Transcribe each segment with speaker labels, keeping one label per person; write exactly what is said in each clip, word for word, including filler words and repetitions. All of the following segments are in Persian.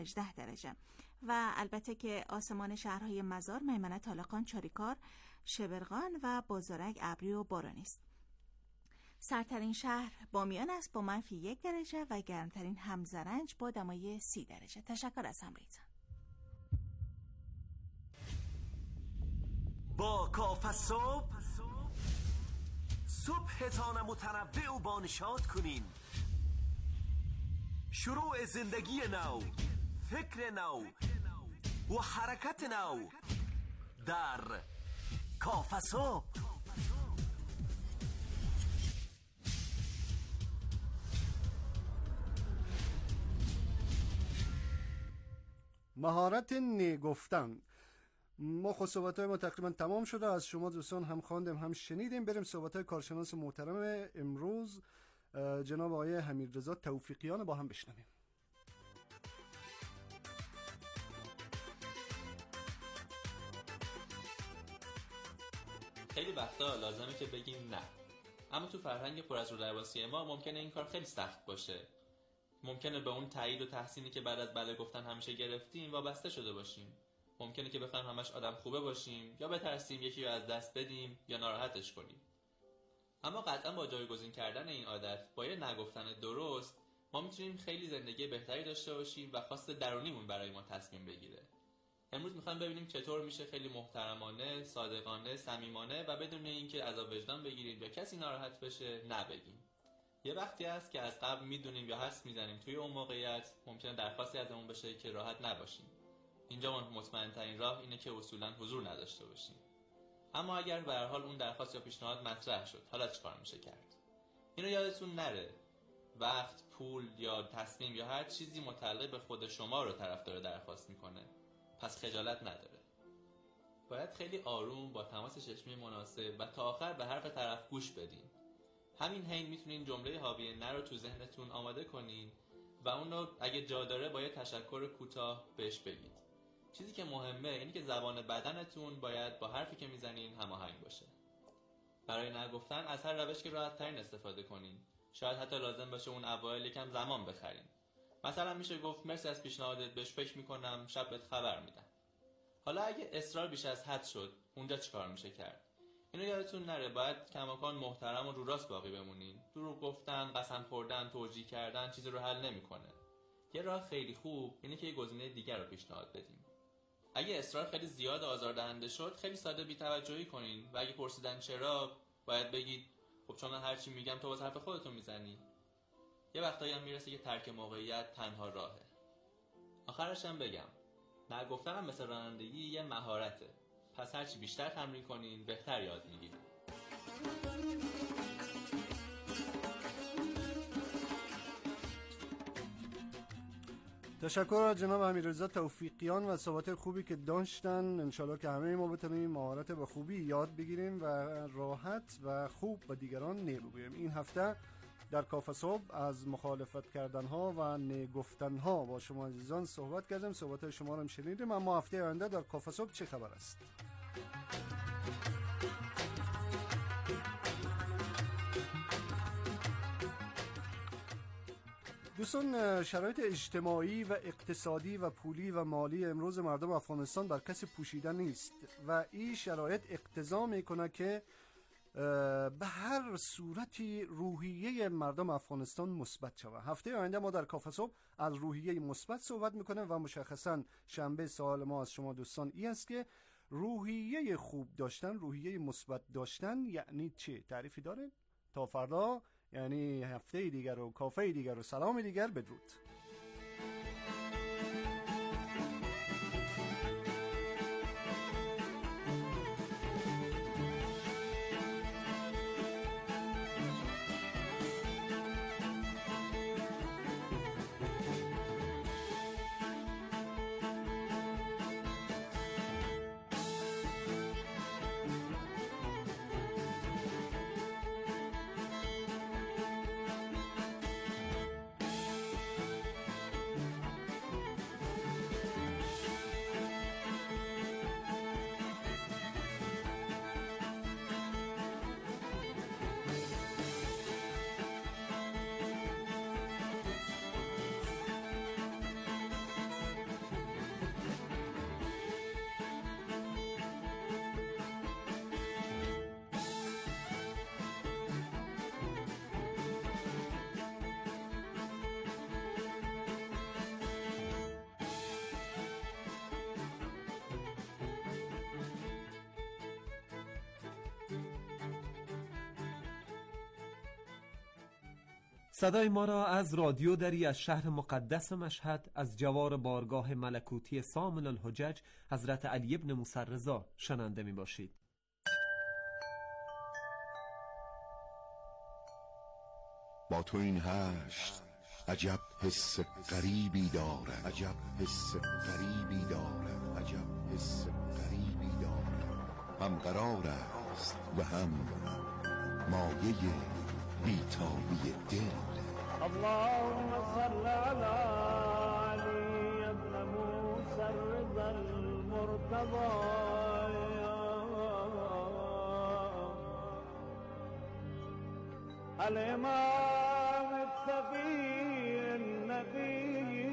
Speaker 1: هجده درجه و البته که آسمان شهرهای مزار، میمنه، طالقان، چاریکار، شبرغان و بازارک ابری و بارانی است. سردترین شهر بامیان است با منفی یک درجه و گرمترین همزرنج با دمای سی درجه. تشکر از همراهیتان.
Speaker 2: با کاف صبح صبحتان متنوع و بانشاد کنین. شروع زندگی نو، فکر نو و حرکت نو در کاف صبح.
Speaker 3: مهارت نگفتن. ما خود صحبت‌های ما تقریبا تمام شده، از شما دوستان هم خواندیم هم شنیدیم. بریم صحبت‌های کارشناس محترم امروز جناب آقای حمیدرضا توفیقیان با هم بشنویم.
Speaker 4: خیلی وقتا لازمه که بگیم نه، اما تو فرهنگ پر از رودرباسی ما ممکنه این کار خیلی سخت باشه. ممکنه به اون تایید و تحسینی که بعد از بله گفتن همیشه گرفتیم وابسته شده باشیم. ممکنه که بخوایم همش آدم خوبه باشیم یا بترسیم یکی رو از دست بدیم یا ناراحتش کنیم. اما قطعا با جایگزین کردن این عادت با یه نگفتن درست ما میتونیم خیلی زندگی بهتری داشته باشیم و خواست درونیمون برای ما تصمیم بگیره. امروز میخوایم ببینیم چطور میشه خیلی محترمانه، صادقانه، صمیمانه و بدون اینکه عذاب وجدان بگیریم یا کسی ناراحت بشه نبگیم. یه وقتی هست که از قبل میدونیم یا حدس میزنیم توی اون موقعیت ممکنه درخواستی ازمون بشه که راحت نباشیم. اینجا مطمئن ترین راه اینه که اصولا حضور نداشته باشیم. اما اگر به هر حال اون درخواست یا پیشنهاد مطرح شد، حالا چیکار میشه کرد؟ اینو یادتون نره، وقت، پول یا تصمیم یا هر چیزی متعلق به خود شما رو طرفدار درخواست میکنه، پس خجالت نداره. باید خیلی آروم با تماس چشمی مناسب و تا آخر به حرف طرف گوش بدین. همین حین میتونین جمله حاوی نه رو تو ذهنتون آماده کنین و اون رو اگه جا داره با یه تشکر کوتاه بهش بگید. چیزی که مهمه اینه که زبان بدنتون باید با حرفی که میزنین هماهنگ باشه. برای نگفتن از هر روش که راحت ترین استفاده کنین. شاید حتی لازم باشه اون اوایل یکم زمان بخرین. مثلا میشه گفت مرسی از پیشنهادت، بهش فکر میکنم، شب بهت خبر میدم. حالا اگه اصرار بیش از حد شد، اونجا چیکار میشه کرد؟ اینو یادتون نره، باید کماکان محترم و رو راست باقی بمونین. دروغ گفتن، قسم خوردن، توجیه کردن چیزی رو حل نمیکنه. یه راه خیلی خوب اینه که یه گزینه دیگر رو پیشنهاد بدیم. اگه اصرار خیلی زیاد آزاردهنده شد، خیلی ساده بی‌توجهی کنین و اگه پرسیدن چرا، باید بگید خب چون من هر چی میگم تو باز حرف خودتون میزنی. یه وقتایی هم میرسه که ترک موقعیت تنها راهه. آخرش هم بگم، نگفتن هم مثل رانندگی یه مهارته. پس هرچی بیشتر تمرین کنین بهتر یاد میگیرین.
Speaker 3: تشکر از جناب حمیدرضا توفیقیان و صحبت خوبی که داشتن. انشالله که همه ما بتونیم مهارت به خوبی یاد بگیریم و راحت و خوب با دیگران نه بگوییم. این هفته در کاف صبح از مخالفت کردن ها و نه گفتن ها با شما عزیزان صحبت کردیم. صحبت شما رو هم شنیدیم. اما هفته آینده در کاف صبح چه خبر است؟ دوستان، شرایط اجتماعی و اقتصادی و پولی و مالی امروز مردم افغانستان بر کسی پوشیده نیست و این شرایط اقتضا میکنه که به هر صورتی روحیه مردم افغانستان مثبت شود. هفته آینده ما در کاف صبح از روحیه مثبت صحبت میکنیم و مشخصا شنبه سوال ما از شما دوستان این است که روحیه خوب داشتن، روحیه مثبت داشتن یعنی چه؟ تعریفی داره؟ تا فردا، یعنی هفته دیگر و کافه دیگر و سلام دیگر، بدرود.
Speaker 5: صدای ما را از رادیو دری از شهر مقدس مشهد از جوار بارگاه ملکوتی سامن الحجج حضرت علی ابن موسی رضا شنونده می باشید.
Speaker 6: با تو این هشت عجب حس غریبی دارد، عجب حس غریبی دارد، عجب حس غریبی دارد. هم قرار است و هم مایه بیتابی دل.
Speaker 7: اللهم صل على علي ابن موسى الرضا المرتضى الإمام التقي النبي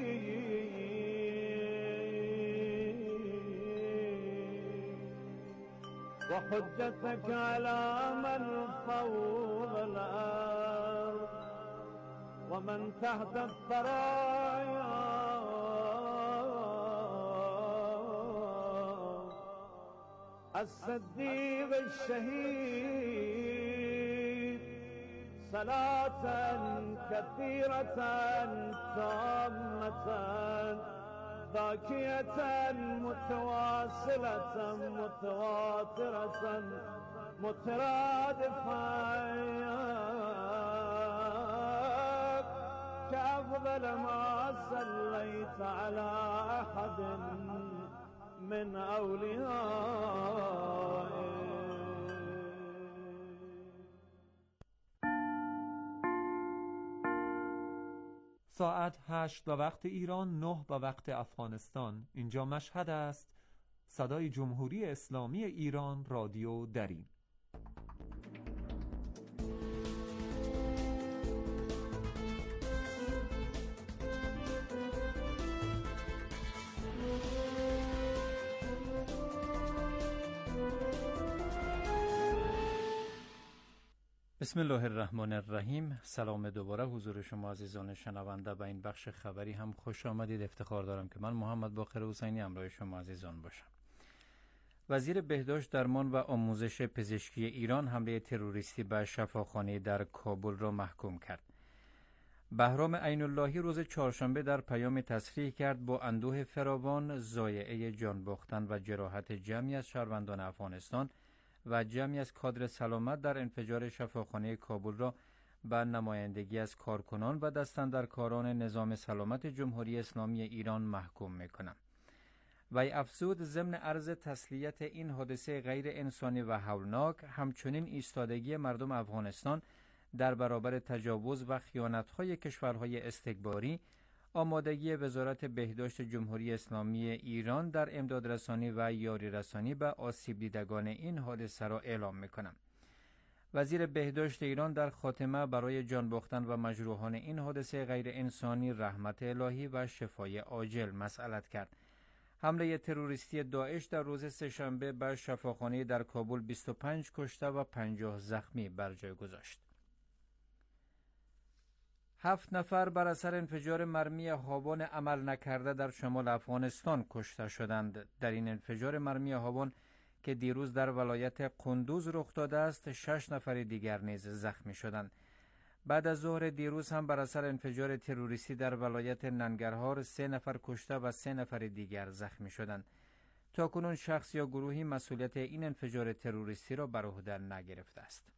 Speaker 7: وحجتك على من فوق الأرض ومن تحت الثرايا الصديق الشهيد صلاة كثيرة تامة ذاكية متواصلة متواترة مترادفة كأفضل ما صليت على أحد من أوليائه.
Speaker 5: ساعت هشت به وقت ایران، نه به وقت افغانستان. اینجا مشهد است. صدای جمهوری اسلامی ایران، رادیو دری.
Speaker 8: بسم الله الرحمن الرحیم. سلام دوباره حضور شما عزیزان شنونده. به این بخش خبری هم خوش آمدید. افتخار دارم که من محمد باقر حسینی همراه شما عزیزان باشم. وزیر بهداشت، درمان و آموزش پزشکی ایران حمله تروریستی به شفاخانه در کابل را محکوم کرد. بهرام عین اللهی روز چهارشنبه در پیام تصریح کرد با اندوه فراوان ضایعه جان باختن و جراحت جمعی از شهروندان افغانستان و جمعی از کادر سلامت در انفجار شفاخانه کابل را به نمایندگی از کارکنان و دستاندرکاران نظام سلامت جمهوری اسلامی ایران محکوم می‌کنم. وی افزود ضمن عرض تسلیت این حادثه غیر انسانی و هولناک، همچنین ایستادگی مردم افغانستان در برابر تجاوز و خیانت‌های کشورهای استکباری، آمادگی وزارت بهداشت جمهوری اسلامی ایران در امدادرسانی و یاری رسانی به آسیب دیدگان این حادثه را اعلام می‌کنم. وزیر بهداشت ایران در خاتمه برای جان باختن و مجروحان این حادثه غیر انسانی رحمت الهی و شفای عاجل مسئلت کرد. حمله تروریستی داعش در روز سه‌شنبه به شفاخانه در کابل بیست و پنج کشته و پنجاه زخمی بر جای گذاشت. هفت نفر بر اثر انفجار مرمی هاون عمل نکرده در شمال افغانستان کشته شدند. در این انفجار مرمی هاون که دیروز در ولایت قندوز رخ داده است، شش نفر دیگر نیز زخمی شدند. بعد از ظهر دیروز هم بر اثر انفجار تروریستی در ولایت ننگرهار سه نفر کشته و سه نفر دیگر زخمی شدند. تاکنون شخص یا گروهی مسئولیت این انفجار تروریستی را بر عهده نگرفته است.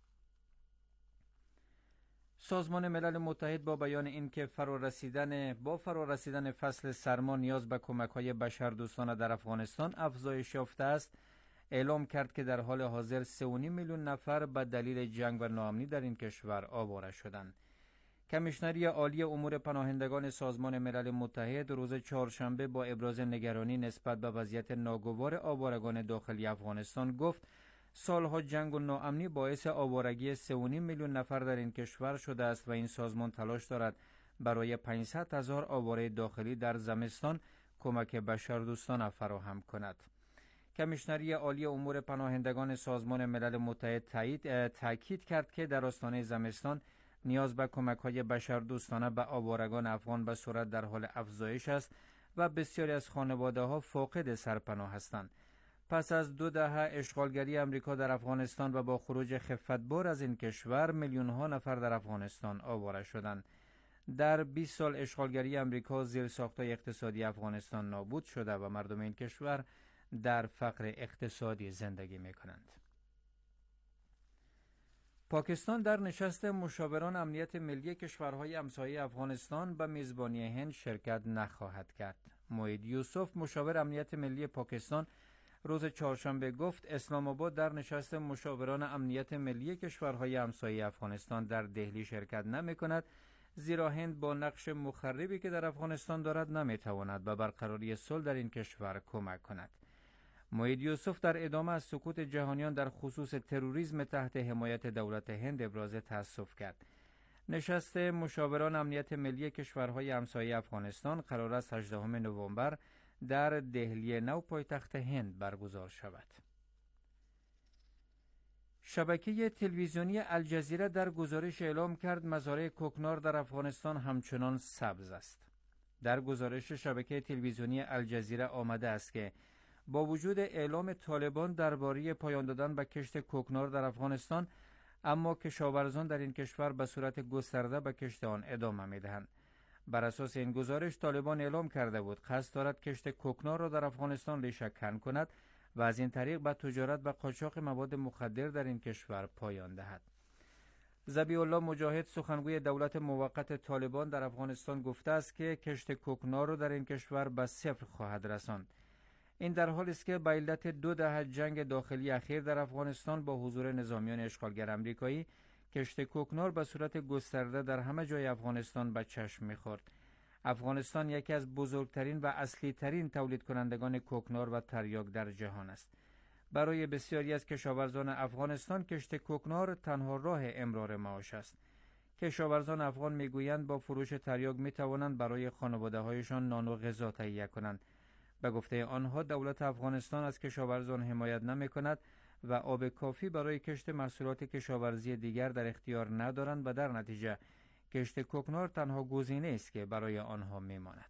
Speaker 8: سازمان ملل متحد با بیان اینکه فرارسیدن با فرارسیدن فصل سرما نیاز به کمک‌های بشردوستانه در افغانستان افزایش یافته است، اعلام کرد که در حال حاضر سه و نیم میلیون نفر به دلیل جنگ و ناامنی در این کشور آواره شدند. کمیشنری عالی امور پناهندگان سازمان ملل متحد روز چهارشنبه با ابراز نگرانی نسبت به وضعیت ناگوار آوارگان داخلی افغانستان گفت سالها جنگ و ناامنی باعث آوارگی سه و نیم میلیون نفر در این کشور شده است و این سازمان تلاش دارد برای پانصد هزار آواره داخلی در زمستان کمک بشردوستانه فراهم کند. کمیشنری عالی امور پناهندگان سازمان ملل متحد تایید تاکید کرد که در آستانه زمستان نیاز به کمک‌های بشردوستانه به آوارگان افغان به سرعت در حال افزایش است و بسیاری از خانواده‌ها فاقد سرپناه هستند. پس از دو دهه اشغالگری امریکا در افغانستان و با خروج خفتبار از این کشور، میلیون‌ها نفر در افغانستان آواره شدند. در بیست سال اشغالگری امریکا زیرساخت‌های اقتصادی افغانستان نابود شده و مردم این کشور در فقر اقتصادی زندگی می‌کنند. پاکستان در نشست مشاوران امنیت ملی کشورهای همسایه افغانستان به میزبانی هند شرکت نخواهد کرد. موید یوسف مشاور امنیت ملی پاکستان روز چهارشنبه گفت اسلام آباد در نشست مشاوران امنیت ملی کشورهای همسایه افغانستان در دهلی شرکت نمی‌کند، زیرا هند با نقش مخربی که در افغانستان دارد نمی‌تواند به برقراری صلح در این کشور کمک کند. موید یوسف در ادامه از سکوت جهانیان در خصوص تروریسم تحت حمایت دولت هند ابراز تأسف کرد. نشست مشاوران امنیت ملی کشورهای همسایه افغانستان قرار است هجدهم نوامبر در دهلی نو پایتخت هند برگزار شود. شبکه تلویزیونی الجزیره در گزارش اعلام کرد مزارع کوکنار در افغانستان همچنان سبز است. در گزارش شبکه تلویزیونی الجزیره آمده است که با وجود اعلام طالبان درباره پایان دادن به کشت کوکنار در افغانستان، اما کشاورزان در این کشور به صورت گسترده به کشت آن ادامه می‌دهند. بر اساس این گزارش طالبان اعلام کرده بود قصد دارد کشت کوکنار را در افغانستان ریشه کن کند و از این طریق به تجارت و قاچاق مواد مخدر در این کشور پایان دهد. ذبیح الله مجاهد سخنگوی دولت موقت طالبان در افغانستان گفته است که کشت کوکنار را در این کشور به صفر خواهد رساند. این در حالی است که به علت دو دهه جنگ داخلی اخیر در افغانستان با حضور نظامیان اشغالگر آمریکایی، کشت کوکنار به صورت گسترده در همه جای افغانستان به چشم می‌خورد. افغانستان یکی از بزرگترین و اصلی ترین تولید کنندگان کوکنار و تریاک در جهان است. برای بسیاری از کشاورزان افغانستان کشت کوکنار تنها راه امرار معاش است. کشاورزان افغان میگویند با فروش تریاک میتوانند برای خانواده‌هایشان نان و غذا تهیه کنند. به گفته آنها دولت افغانستان از کشاورزان حمایت نمی‌کند و آب کافی برای کشت محصولات کشاورزی دیگر در اختیار ندارند و در نتیجه کشت کوکنار تنها گزینه است که برای آنها میماند.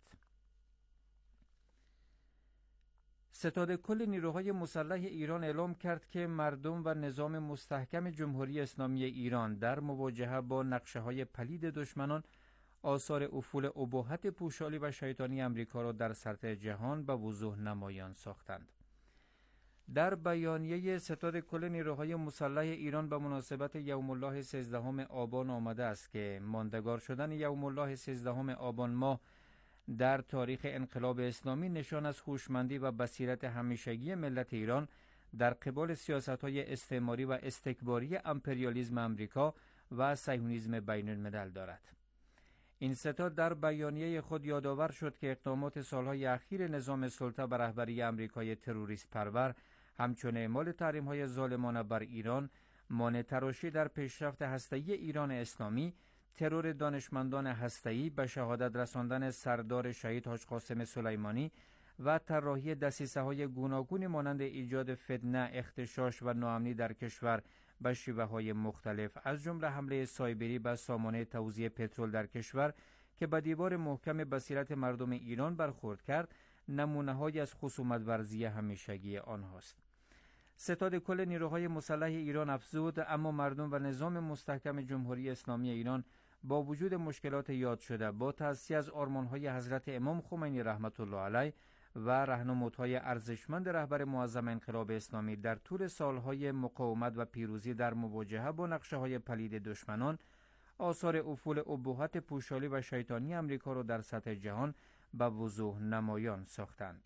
Speaker 8: ستاد کل نیروهای مسلح ایران اعلام کرد که مردم و نظام مستحکم جمهوری اسلامی ایران در مواجهه با نقشه‌های پلید دشمنان آثار افول اباحت پوشالی و شیطانی امریکا را در سطح جهان به وضوح نمایان ساختند. در بیانیه ستاد کل نیروهای مسلح ایران به مناسبت یوم الله سیزدهم آبان آمده است که ماندگار شدن یوم الله سیزدهم آبان ماه در تاریخ انقلاب اسلامی نشان از هوشمندی و بصیرت همیشگی ملت ایران در قبال سیاست‌های استعماری و استکباری امپریالیسم امریکا و صهیونیسم بین الملل دارد. این ستاد در بیانیه خود یادآور شد که اقدامات سالهای اخیر نظام سلطه بر رهبری امریکای تروریست پرور همچون اعمال تحریم‌های ظالمانه بر ایران، مانع تراشی در پیشرفت هسته‌ای ایران اسلامی، ترور دانشمندان هسته‌ای، به شهادت رساندن سردار شهید حاج قاسم سلیمانی و طراحی دسیسه‌های گوناگونی مانند ایجاد فتنه، اغتشاش و ناامنی در کشور به شیوه‌های مختلف، از جمله حمله سایبری به سامانه توزیع پترول در کشور که به دیوار محکم بصیرت مردم ایران برخورد کرد، نمونه‌هایی از خصومت ورزی همیشگی آنهاست. ستاد کل نیروهای مسلح ایران افزود اما مردم و نظام مستحکم جمهوری اسلامی ایران با وجود مشکلات یاد شده با تأسیس از آرمان‌های حضرت امام خمینی رحمت الله علیه و راهنمودهای ارزشمند رهبر معظم انقلاب اسلامی در طول سالهای مقاومت و پیروزی در مواجهه با نقشه‌های پلید دشمنان، آثار افول اباحت پوشالی و شیطانی امریکا را در سطح جهان به وضوح نمایان ساختند.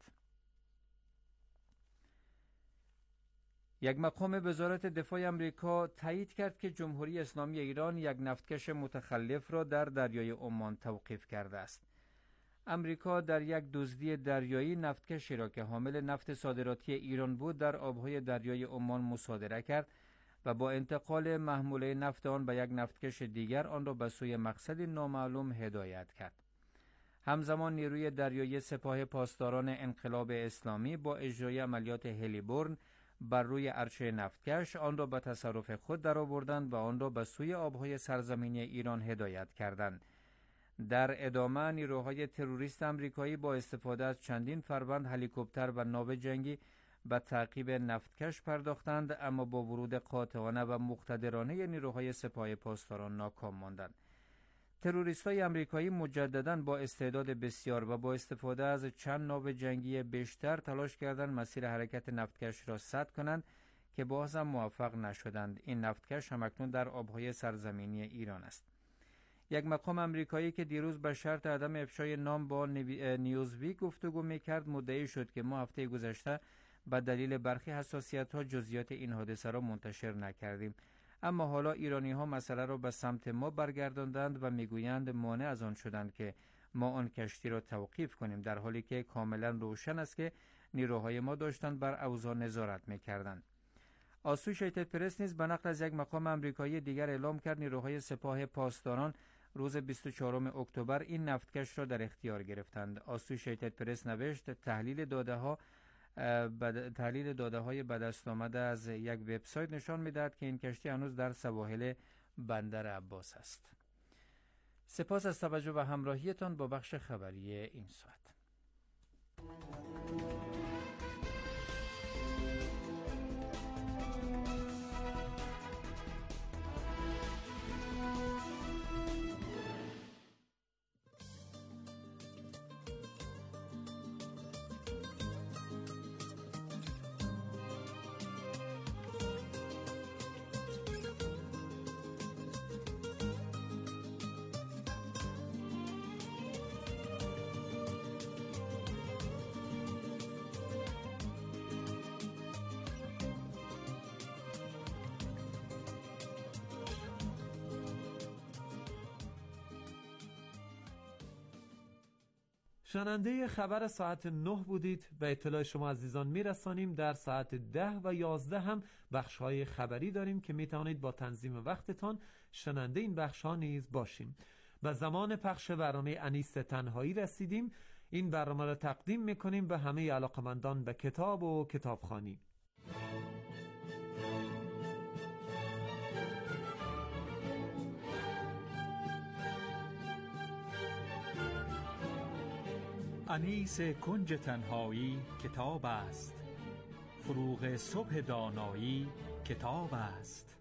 Speaker 8: یک مقام وزارت دفاع امریکا تایید کرد که جمهوری اسلامی ایران یک نفتکش متخلف را در دریای عمان توقیف کرده است. امریکا در یک دزدی دریایی نفتکشی را که حامل نفت صادراتی ایران بود در آبهای دریای عمان مصادره کرد و با انتقال محموله نفت آن به یک نفتکش دیگر آن را به سوی مقصد نامعلوم هدایت کرد. همزمان نیروی دریایی سپاه پاسداران انقلاب اسلامی با اجرای عملیات هلیبورن بر روی عرشه نفتکش آن را به تصرف خود درآوردند و آن را به سوی آبهای سرزمینی ایران هدایت کردند. در ادامه نیروهای تروریست آمریکایی با استفاده از چندین فروند هلیکوپتر و ناو جنگی به تعقیب نفتکش پرداختند، اما با ورود قاطعانه و مقتدرانه نیروهای سپاه پاسداران ناکام ماندند. تروریستای آمریکایی مجدداً با استعداد بسیار و با استفاده از چند ناو جنگی بیشتر تلاش کردند مسیر حرکت نفتکش را سد کنند که باز هم موفق نشدند. این نفتکش همکنون در آبهای سرزمینی ایران است. یک مقام آمریکایی که دیروز به شرط عدم افشای نام با نیوزویک گفتگو میکرد مدعی شد که ما هفته گذشته به دلیل برخی حساسیت‌ها جزئیات این حادثه را منتشر نکردیم، اما حالا ایرانی ها مسئله را به سمت ما برگرداندند و میگویند مانع از آن شدند که ما آن کشتی را توقیف کنیم، در حالی که کاملا روشن است که نیروهای ما داشتند بر اوضاع نظارت میکردند. آسوشیتد پرس نیز به نقل از یک مقام آمریکایی دیگر اعلام کرد نیروهای سپاه پاسداران روز بیست و چهارم اکتبر این نفتکش را در اختیار گرفتند. آسوشیتد پرس نوشت تحلیل داده ها بد... تحلیل داده های به دست آمده از یک وبسایت نشان می‌دهد که این کشتی هنوز در سواحل بندر عباس است. سپاس از توجه و همراهیتان با بخش خبری این ساعت.
Speaker 5: شنونده خبر ساعت نه بودید. به اطلاع شما عزیزان میرسانیم در ساعت ده و یازده هم بخش‌های خبری داریم که میتوانید با تنظیم وقتتان شنونده این بخش‌ها نیز باشیم. به زمان پخش برنامه انیس تنهایی رسیدیم. این برنامه را تقدیم میکنیم به همه علاقمندان به کتاب و کتابخوانی.
Speaker 9: انیس کنج تنهایی کتاب است، فروغ صبح دانایی کتاب است.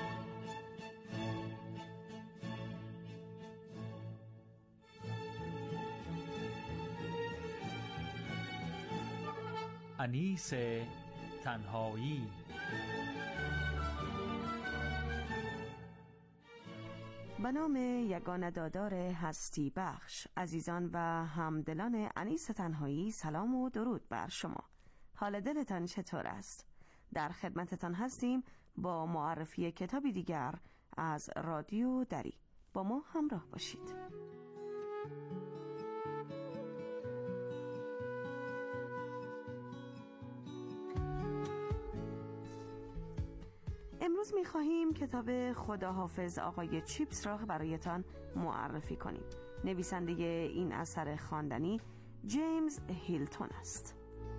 Speaker 9: انیس تنهایی.
Speaker 10: به نام یگانه دادار هستی بخش، عزیزان و همدلان انیس تنهایی، سلام و درود بر شما. حال دلتان چطور است؟ در خدمتتان هستیم با معرفی کتابی دیگر از رادیو دری. با ما همراه باشید. امروز می‌خواهیم کتاب خداحافظ آقای چیپس را برایتان معرفی کنیم. نویسنده این اثر خواندنی جیمز هیلتون است.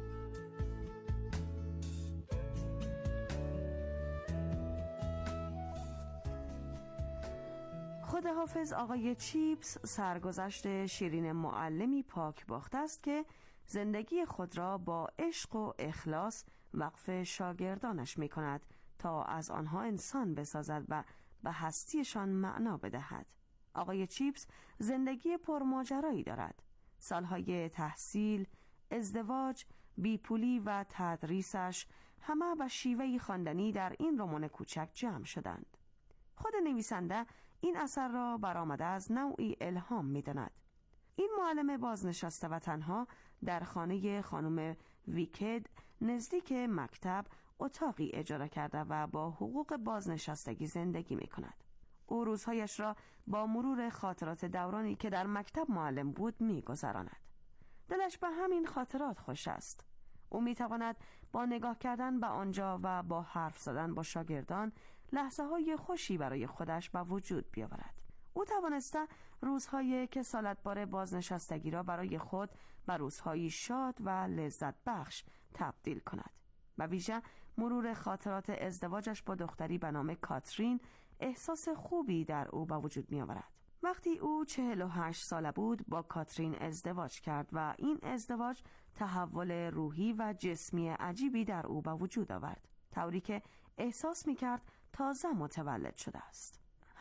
Speaker 10: خداحافظ آقای چیپس سرگذشت شیرین معلمی پاکباخته است که زندگی خود را با عشق و اخلاص وقف شاگردانش می‌کند تا از آنها انسان بسازد و به هستیشان معنا بدهد. آقای چیپس زندگی پرماجرایی دارد. سالهای تحصیل، ازدواج، بیپولی و تدریسش همه به شیوهی خواندنی در این رمان کوچک جمع شدند. خود نویسنده این اثر را برآمده از نوعی الهام می‌داند. این معلم بازنشسته و تنها در خانه خانم ویکد نزدیک مکتب اتاقی اجاره کرده و با حقوق بازنشستگی زندگی می کند. او روزهایش را با مرور خاطرات دورانی که در مکتب معلم بود می گذراند. دلش به همین خاطرات خوش است. او می تواند با نگاه کردن به آنجا و با حرف زدن با شاگردان لحظه های خوشی برای خودش به وجود بیاورد. او توانسته روزهای کسالت بار بازنشستگی را برای خود به روزهایی شاد و لذت بخش تبدیل کند. و ویژه مرور خاطرات ازدواجش با دختری به نام کاترین احساس خوبی در او به وجود می آورد. وقتی او چهل و هشت ساله بود با کاترین ازدواج کرد و این ازدواج تحول روحی و جسمی عجیبی در او به وجود آورد، طوری که احساس می کرد تازه متولد شده است.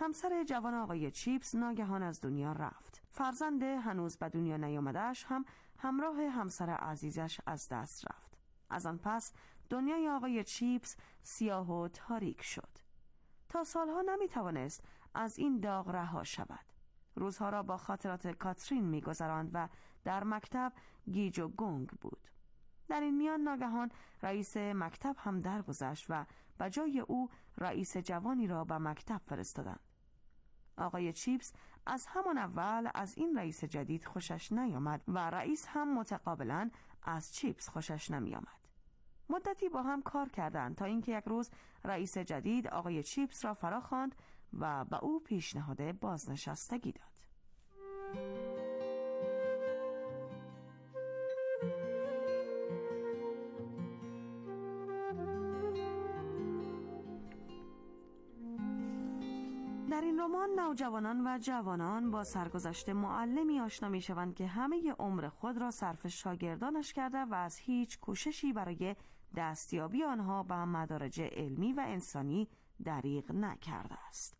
Speaker 10: همسر جوان آقای چیپس ناگهان از دنیا رفت. فرزند هنوز به دنیا نیامده‌اش هم همراه همسر عزیزش از دست رفت. از آن پس دنیای آقای چیپس سیاه و تاریک شد. تا سالها نمی توانست از این داغ رها شود. روزها را با خاطرات کاترین می گذراند و در مکتب گیج و گنگ بود. در این میان ناگهان رئیس مکتب هم درگذشت و به جای او رئیس جوانی را به مکتب فرستادند. آقای چیپس از همان اول از این رئیس جدید خوشش نیامد و رئیس هم متقابلا از چیپس خوشش نمیامد. مدتی با هم کار کردند تا اینکه یک روز رئیس جدید آقای چیپس را فراخواند و به او پیشنهاد بازنشستگی داد. در این رمان نوجوانان و جوانان با سرگذشت معلمی آشنا می شوند که همه عمر خود را صرف شاگردانش کرده و از هیچ کوششی برای دستیابی آنها به مدارج علمی و انسانی دریغ نکرده است.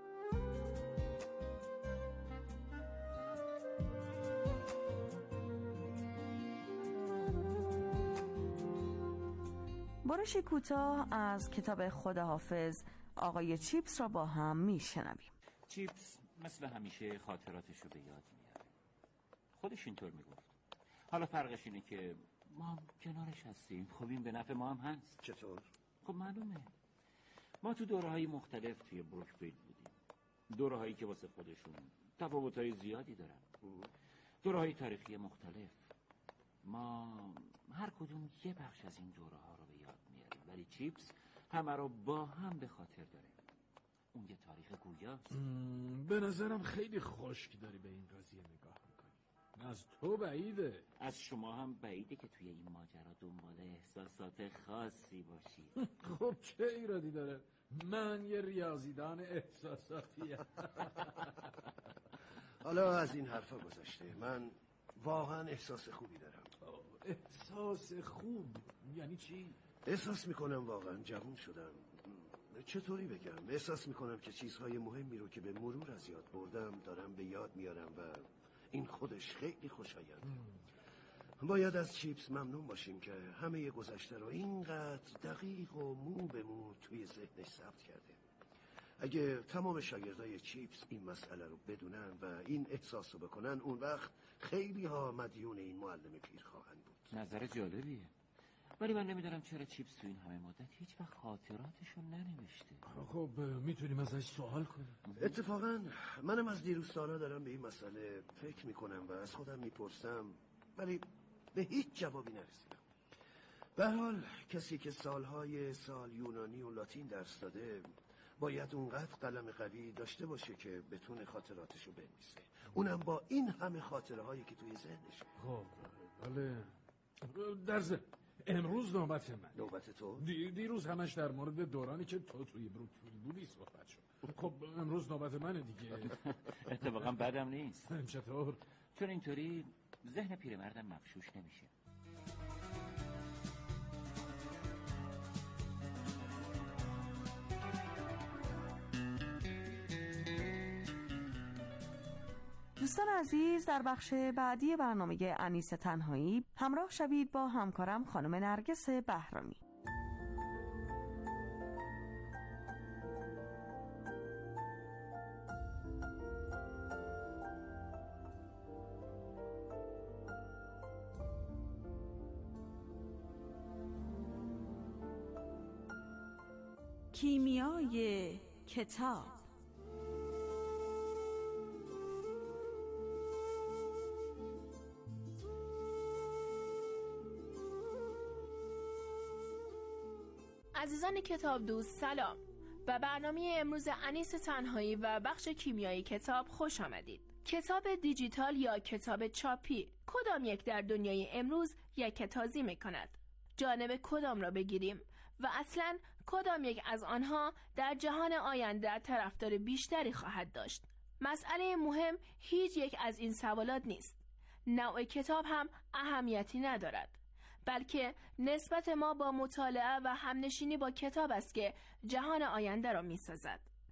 Speaker 10: برش کوتاه از کتاب خداحافظ آقای چیپس را با هم میشنویم.
Speaker 11: چیپس مثل همیشه خاطراتش رو به یاد میاره. خودش اینطور میگفت. حالا فرقش اینه که ما هم کنارش هستیم. خب این به نفع ما هم هست.
Speaker 2: چطور؟
Speaker 11: خب معلومه. ما تو دوره‌های مختلف توی بروکفیلد بودیم. دوره‌هایی که واسه خودشون تفاوت‌های زیادی دارن. دوره‌های تاریخی مختلف. ما هر کدوم یه بخش از این دوره‌ها رو به یاد میاریم، ولی چیپس همه رو با هم به خاطر داره. اون یه تاریخ گویاست.
Speaker 12: به نظرم خیلی خشک داری به این قضیه نگاه میکنی. از تو بعیده.
Speaker 11: از شما هم بعیده که توی این ماجرا دنبال احساسات خاصی باشی.
Speaker 12: خب چه ایرادی داره؟ من یه ریاضیدان احساساتیم.
Speaker 2: حالا از این حرفا گذشته، من واقعا احساس خوبی دارم.
Speaker 12: احساس خوب؟ یعنی چی؟
Speaker 2: احساس میکنم واقعا جوان شدم. چطوری بگم؟ احساس میکنم که چیزهای مهمی رو که به مرور از یاد بردم دارم به یاد میارم و این خودش خیلی خوشاینده. باید از چیپس ممنون باشیم که همه گذشته رو اینقدر دقیق و مو به مو توی ذهنش ثبت کرده. اگه تمام شاگردای چیپس این مسئله رو بدونن و این احساس رو بکنن، اون وقت خیلی ها مدیون این معلم پیر خواهند بود.
Speaker 11: نظر جالبیه. ولی من نمیدونم چرا چیپس تو این همه مدت هیچ وقت خاطراتشو ننوشته.
Speaker 12: خب میتونیم ازش سوال کنیم.
Speaker 2: اتفاقا منم از دیروز تا حالا دارم به این مسئله فکر میکنم و از خودم میپرسم، ولی به هیچ جوابی نرسیدم. به هر حال کسی که سالهای سال یونانی و لاتین درس داده باید اونقدر قلم قوی داشته باشه که بتونه خاطراتشو بنویسه، اونم با این همه خاطره هایی که توی ذهنشه.
Speaker 12: خب بله. در ضمن امروز نوبت من.
Speaker 2: نوبت تو؟
Speaker 12: دی دیروز همش در مورد دورانی که تو توی بروکفیلد بودی صحبت شد. خب امروز نوبت منه دیگه.
Speaker 11: اتفاقا بدم نیست.
Speaker 12: چطور؟
Speaker 11: چون اینطوری ذهن پیرمردم مغشوش نمیشه.
Speaker 10: دوستان عزیز، در بخش بعدی برنامه انیس تنهایی همراه شوید با همکارم خانم نرگس بهرامی. کیمیای کتاب.
Speaker 13: عزیزان کتاب دوست سلام. به برنامه امروز انیس تنهایی و بخش کیمیای کتاب خوش آمدید. کتاب دیجیتال یا کتاب چاپی، کدام یک در دنیای امروز یک تازی می کند؟ جانب کدام را بگیریم و اصلاً کدام یک از آنها در جهان آینده طرفدار بیشتری خواهد داشت؟ مسئله مهم هیچ یک از این سوالات نیست. نوع کتاب هم اهمیتی ندارد، بلکه نسبت ما با مطالعه و همنشینی با کتاب است که جهان آینده را می سازد.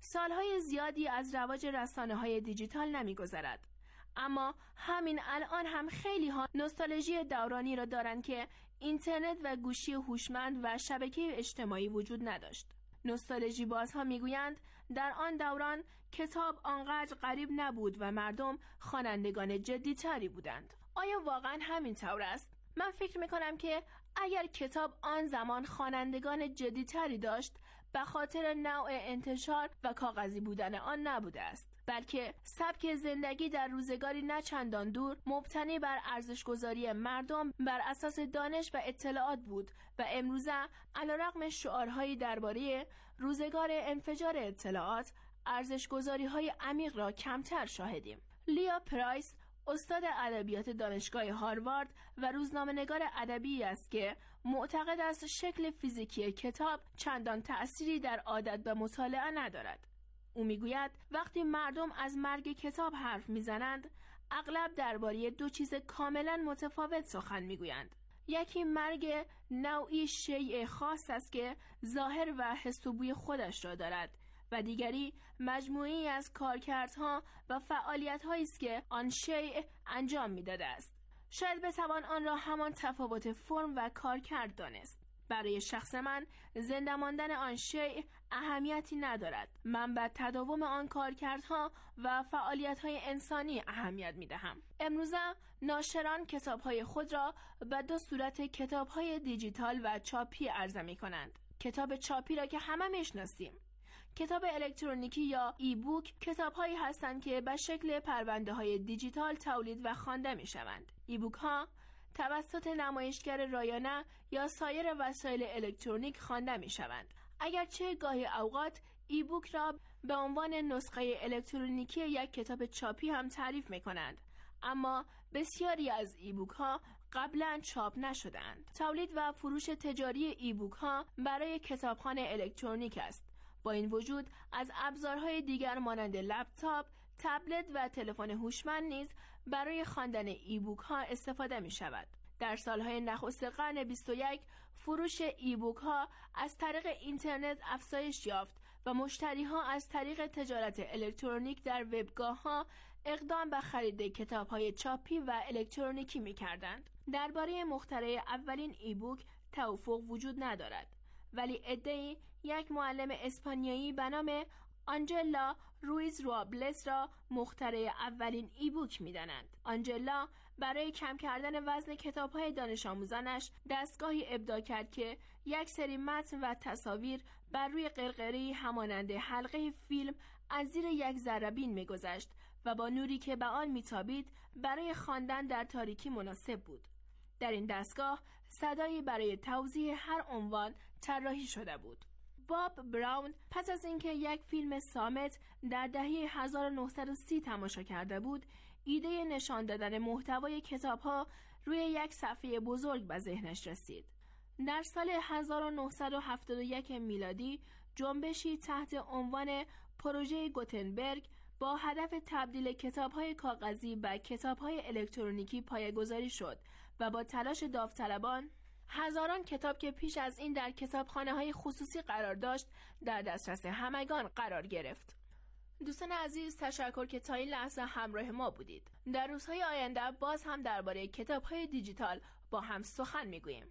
Speaker 13: سالهای زیادی از رواج رسانه‌های دیجیتال نمی‌گذرد، اما همین الان هم خیلی ها نوستالژی دورانی را دارند که اینترنت و گوشی هوشمند و شبکه اجتماعی وجود نداشت. نوستالژی بازها میگویند در آن دوران کتاب آنقدر غریب نبود و مردم خوانندگان جدی‌تری بودند. آیا واقعا همین طور است؟ من فکر میکنم که اگر کتاب آن زمان خوانندگان جدی‌تری داشت، به خاطر نوع انتشار و کاغذی بودن آن نبوده است، بلکه سبک زندگی در روزگاری نه چندان دور مبتنی بر ارزش‌گذاری مردم بر اساس دانش و اطلاعات بود و امروزه علیرغم شعارهایی درباره روزگار انفجار اطلاعات، ارزش‌گذاری‌های عمیق را کمتر شاهدیم. لیا پرایس، استاد ادبیات دانشگاه هاروارد و روزنامه‌نگار ادبی است که معتقد است شکل فیزیکی کتاب چندان تأثیری در عادت و مطالعه ندارد. او میگوید وقتی مردم از مرگ کتاب حرف میزنند، اغلب درباره دو چیز کاملا متفاوت سخن میگویند. یکی مرگ نوعی شیء خاص است که ظاهر و حس و بوی خودش را دارد و دیگری مجموعی از کارکردها و فعالیت‌هایی است که آن شیء انجام می‌داده است. شاید بتوان آن را همان تفاوت فرم و کارکرد دانست. برای شخص من زنده ماندن آن شیء اهمیتی ندارد. من به تداوم آن کارکردها و فعالیت‌های انسانی اهمیت می‌دهم. امروزه ناشران کتاب‌های خود را به دو صورت کتاب‌های دیجیتال و چاپی عرضه می‌کنند. کتاب چاپی را که همه می‌شناسیم. کتاب الکترونیکی یا ای بوک کتاب‌هایی هستند که به شکل پرونده‌های دیجیتال تولید و خوانده می‌شوند. ای بوک‌ها توسط نمایشگر رایانه یا سایر وسایل الکترونیک خوانده می‌شوند. اگرچه گاهی اوقات ای بوک را به عنوان نسخه الکترونیکی یک کتاب چاپی هم تعریف می‌کنند، اما بسیاری از ای بوک‌ها قبلا چاپ نشدند. تولید و فروش تجاری ای بوک‌ها برای کتابخوان الکترونیک است. با این وجود از ابزارهای دیگر مانند لپتاپ، تبلت و تلفن هوشمند نیز برای خواندن ای بوک ها استفاده می شود. در سالهای نخست قرن بیست و یک فروش ای بوک ها از طریق اینترنت افزایش یافت و مشتری ها از طریق تجارت الکترونیک در وبگاه ها اقدام به خرید کتاب های چاپی و الکترونیکی می کردند. درباره مخترع اولین ای بوک توافق وجود ندارد، ولی عده‌ای یک معلم اسپانیایی به نام آنجلا رویز روابلس را مخترع اولین ای بوک می‌دانند. آنجلا برای کم کردن وزن کتاب‌های دانش آموزانش دستگاهی ابداع کرد که یک سری متن و تصاویر بر روی قرقره‌ای همانند حلقه فیلم از زیر یک ذره‌بین می‌گذشت و با نوری که به آن می‌تابید برای خواندن در تاریکی مناسب بود. در این دستگاه صدایی برای توضیح هر عنوان طراحی شده بود. باب براون پس از اینکه یک فیلم صامت در دهه هزار و نهصد و سی تماشا کرده بود، ایده نشان دادن محتوای کتاب‌ها روی یک صفحه بزرگ به ذهنش رسید. در سال هزار و نهصد و هفتاد و یک میلادی جنبشی تحت عنوان پروژه گوتنبرگ با هدف تبدیل کتاب‌های کاغذی به کتاب‌های الکترونیکی پایه‌گذاری شد و با تلاش داوطلبان هزاران کتاب که پیش از این در کتابخانه‌های خصوصی قرار داشت در دسترس همگان قرار گرفت. دوستان عزیز، تشکر که تا این لحظه همراه ما بودید. در روزهای آینده باز هم درباره کتاب‌های دیجیتال با هم سخن می‌گوییم.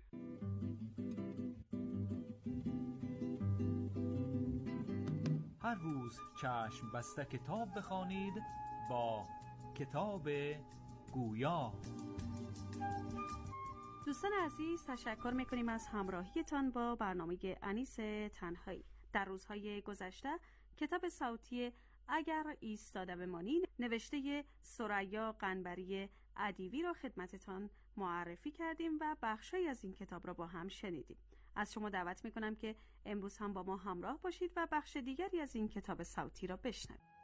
Speaker 9: هر روز چشم بسته کتاب بخوانید با کتاب گویا.
Speaker 10: دوستان عزیز، تشکر میکنیم از همراهیتان با برنامه انیس تنهایی. در روزهای گذشته کتاب صوتی اگر ایستاده بمانی نوشته ثریا قنبری ادیبی را خدمتتان معرفی کردیم و بخشی از این کتاب را با هم شنیدیم. از شما دعوت میکنم که امروز هم با ما همراه باشید و بخش دیگری از این کتاب صوتی را بشنوید.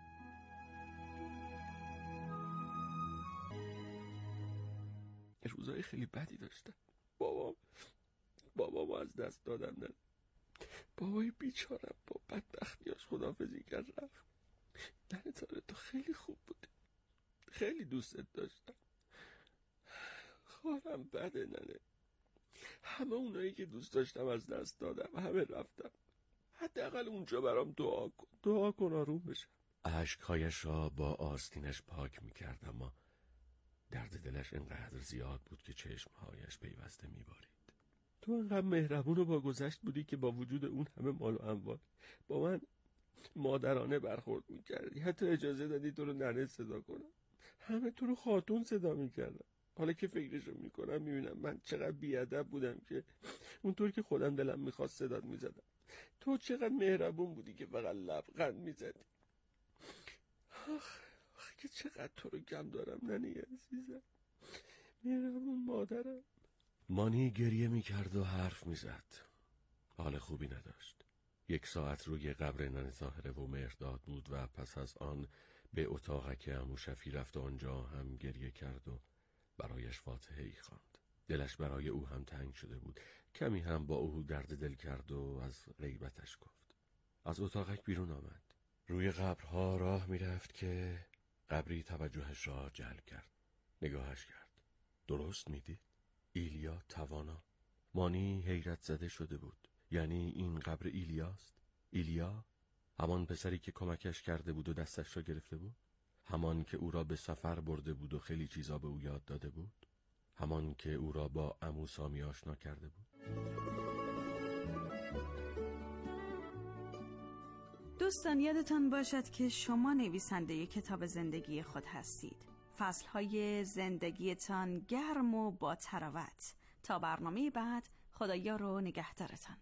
Speaker 14: روزای خیلی بدی داشتم. بابام بابامو از دست دادم. نه بابای بیچارم با بدبختیاش خداحافظی کرد رفت. نه تاره تو خیلی خوب بودی، خیلی دوستت داشتم. خواهرم بده ننه، همه اونایی که دوست داشتم از دست دادم، همه رفتم. حداقل اونجا برام دعا کن، دعا کن آروم بشم. اشکهایش را با آستینش پاک میکرد، اما درد دلش انقدر زیاد بود که چشمهایش پیوسته میبارید. تو انقدر مهربون و با گذشت بودی که با وجود اون همه مال و اموال با من مادرانه برخورد میکردی. حتی اجازه دادی تو رو ننه صدا کنم. همه تو رو خاتون صدا میکردم. حالا که فکرشو میکنم میبینم من چقدر بیادب بودم که اونطور که خودم دلم میخواست صدات میزدم. تو چقدر مهربون بودی که فقط لبخند میزدی. آخ آخ که چقدر تو رو گم دارم ننی عزیزم، مهربون مادرم. مانی گریه میکرد و حرف میزد. حال خوبی نداشت. یک ساعت روی قبر ننه طاهره و مهرداد بود و پس از آن به اتاقک عمو شفیع رفت و آنجا هم گریه کرد و برایش فاتحه ای خواند. دلش برای او هم تنگ شده بود. کمی هم با او درد دل کرد و از غیبتش گفت. از اتاقک بیرون آمد. روی قبرها راه میرفت که قبری توجهش را جلب کرد. نگاهش کرد. درست میدید؟ ایلیا توانا. مانی حیرت زده شده بود. یعنی این قبر ایلیاست؟ ایلیا؟ همان پسری که کمکش کرده بود و دستش را گرفته بود؟ همان که او را به سفر برده بود و خیلی چیزا به او یاد داده بود؟ همان که او را با عمو سامی آشنا کرده بود؟
Speaker 10: دوستان یادتان باشد که شما نویسنده کتاب زندگی خود هستید. فصلهای زندگیتان گرم و با تراوت. تا برنامه بعد، خدایا رو نگهدارتان.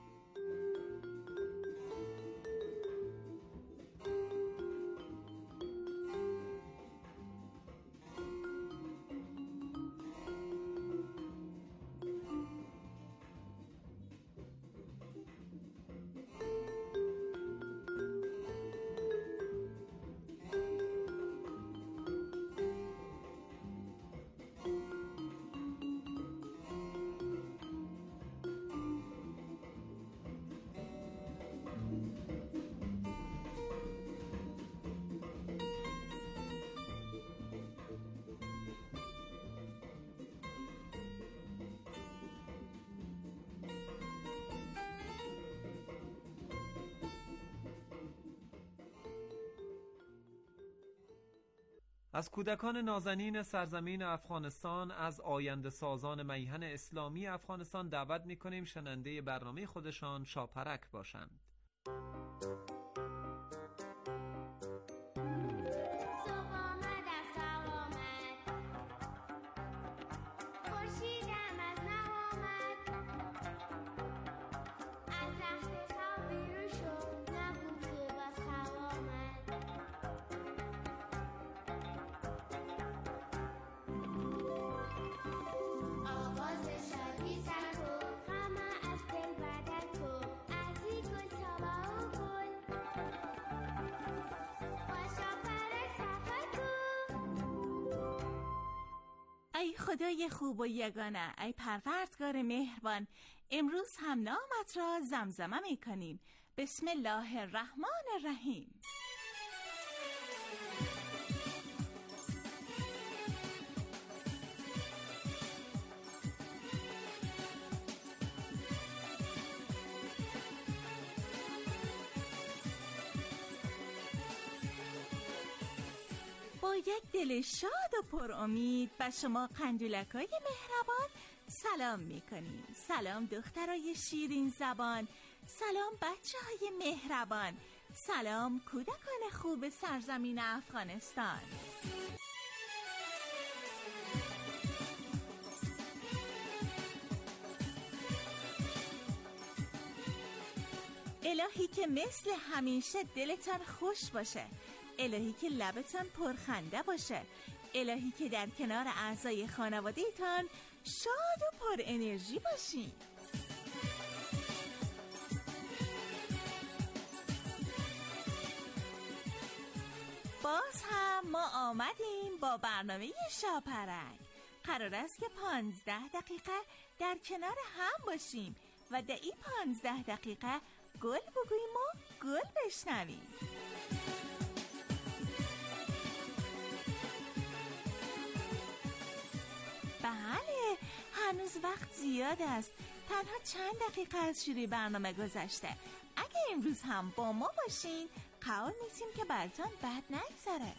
Speaker 5: از کودکان نازنین سرزمین افغانستان، از آینده سازان میهن اسلامی افغانستان دعوت می‌کنیم شنونده برنامه خودشان شاپرک باشند.
Speaker 1: ای خدای خوب و یگانه، ای پروردگار مهربان، امروز هم نامت را زمزمه می کنیم. بسم الله الرحمن الرحیم. با یک دل شاد و پر امید به شما قندولکای مهربان سلام میکنیم. سلام دخترای شیرین زبان، سلام بچه های مهربان، سلام کودکان خوب سرزمین افغانستان. الهی که مثل همیشه دلتان خوش باشه، الهی که لبتان پرخنده باشه، الهی که در کنار اعضای خانواده‌تان شاد و پر انرژی باشین. باز هم ما آمدیم با برنامه شاپرک. قرار است که پانزده دقیقه در کنار هم باشیم و در این پانزده دقیقه گل بگوییم و گل بشنویم. بله، هنوز وقت زیاد است. تنها چند دقیقه از شروع برنامه گذشته. اگه امروز هم با ما باشین. قول می‌دیم که براتون بد نگذره.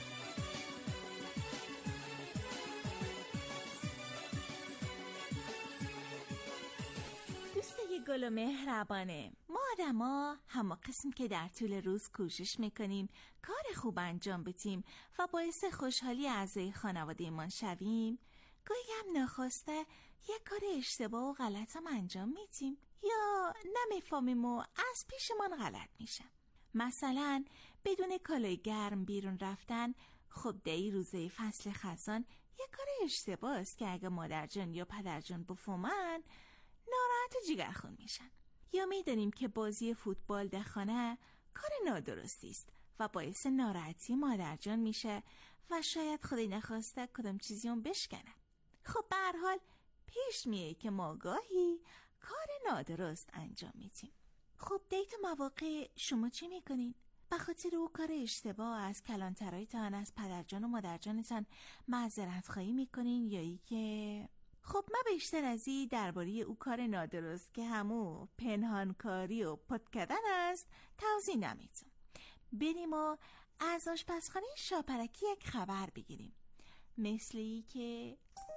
Speaker 1: دوستای گل و مهربانه، ما آدما همه قسم که در طول روز کوشش میکنیم کار خوب انجام بدیم و باعث خوشحالی اعضای خانواده ما شویم، گاهی هم ناخواسته یک کار اشتباه و غلط هم انجام میدیم یا نمیفهمیم و از پیشمان غلط میشه. مثلا بدون کالای گرم بیرون رفتن. خب دی روزه فصل خزان یک کار اشتباه است که اگه مادرجان یا پدرجان بفهمن ناراحت و جیگرخون میشن. یا میدونیم که بازی فوتبال در خانه کار نادرستی است و باعث ناراحتی مادرجان میشه و شاید خدای نخواسته کدام چیزی اون بشکنه. خب به هر حال پیش میه که ما گاهی کار نادرست انجام میدیم. خب دیت مواقع شما چی میکنین؟ به خاطر او کار اشتباه از کلانترایتان، از پدرجان و مادرجانتان معذرت خواهی میکنین یا ای که خب من بیشتر از این درباره او کار نادرست که همو پنهانکاری و پت کردن است توضیح نمیدم. بریم و از آشپزخانه شاپرکی یک خبر بگیریم، مثل ای که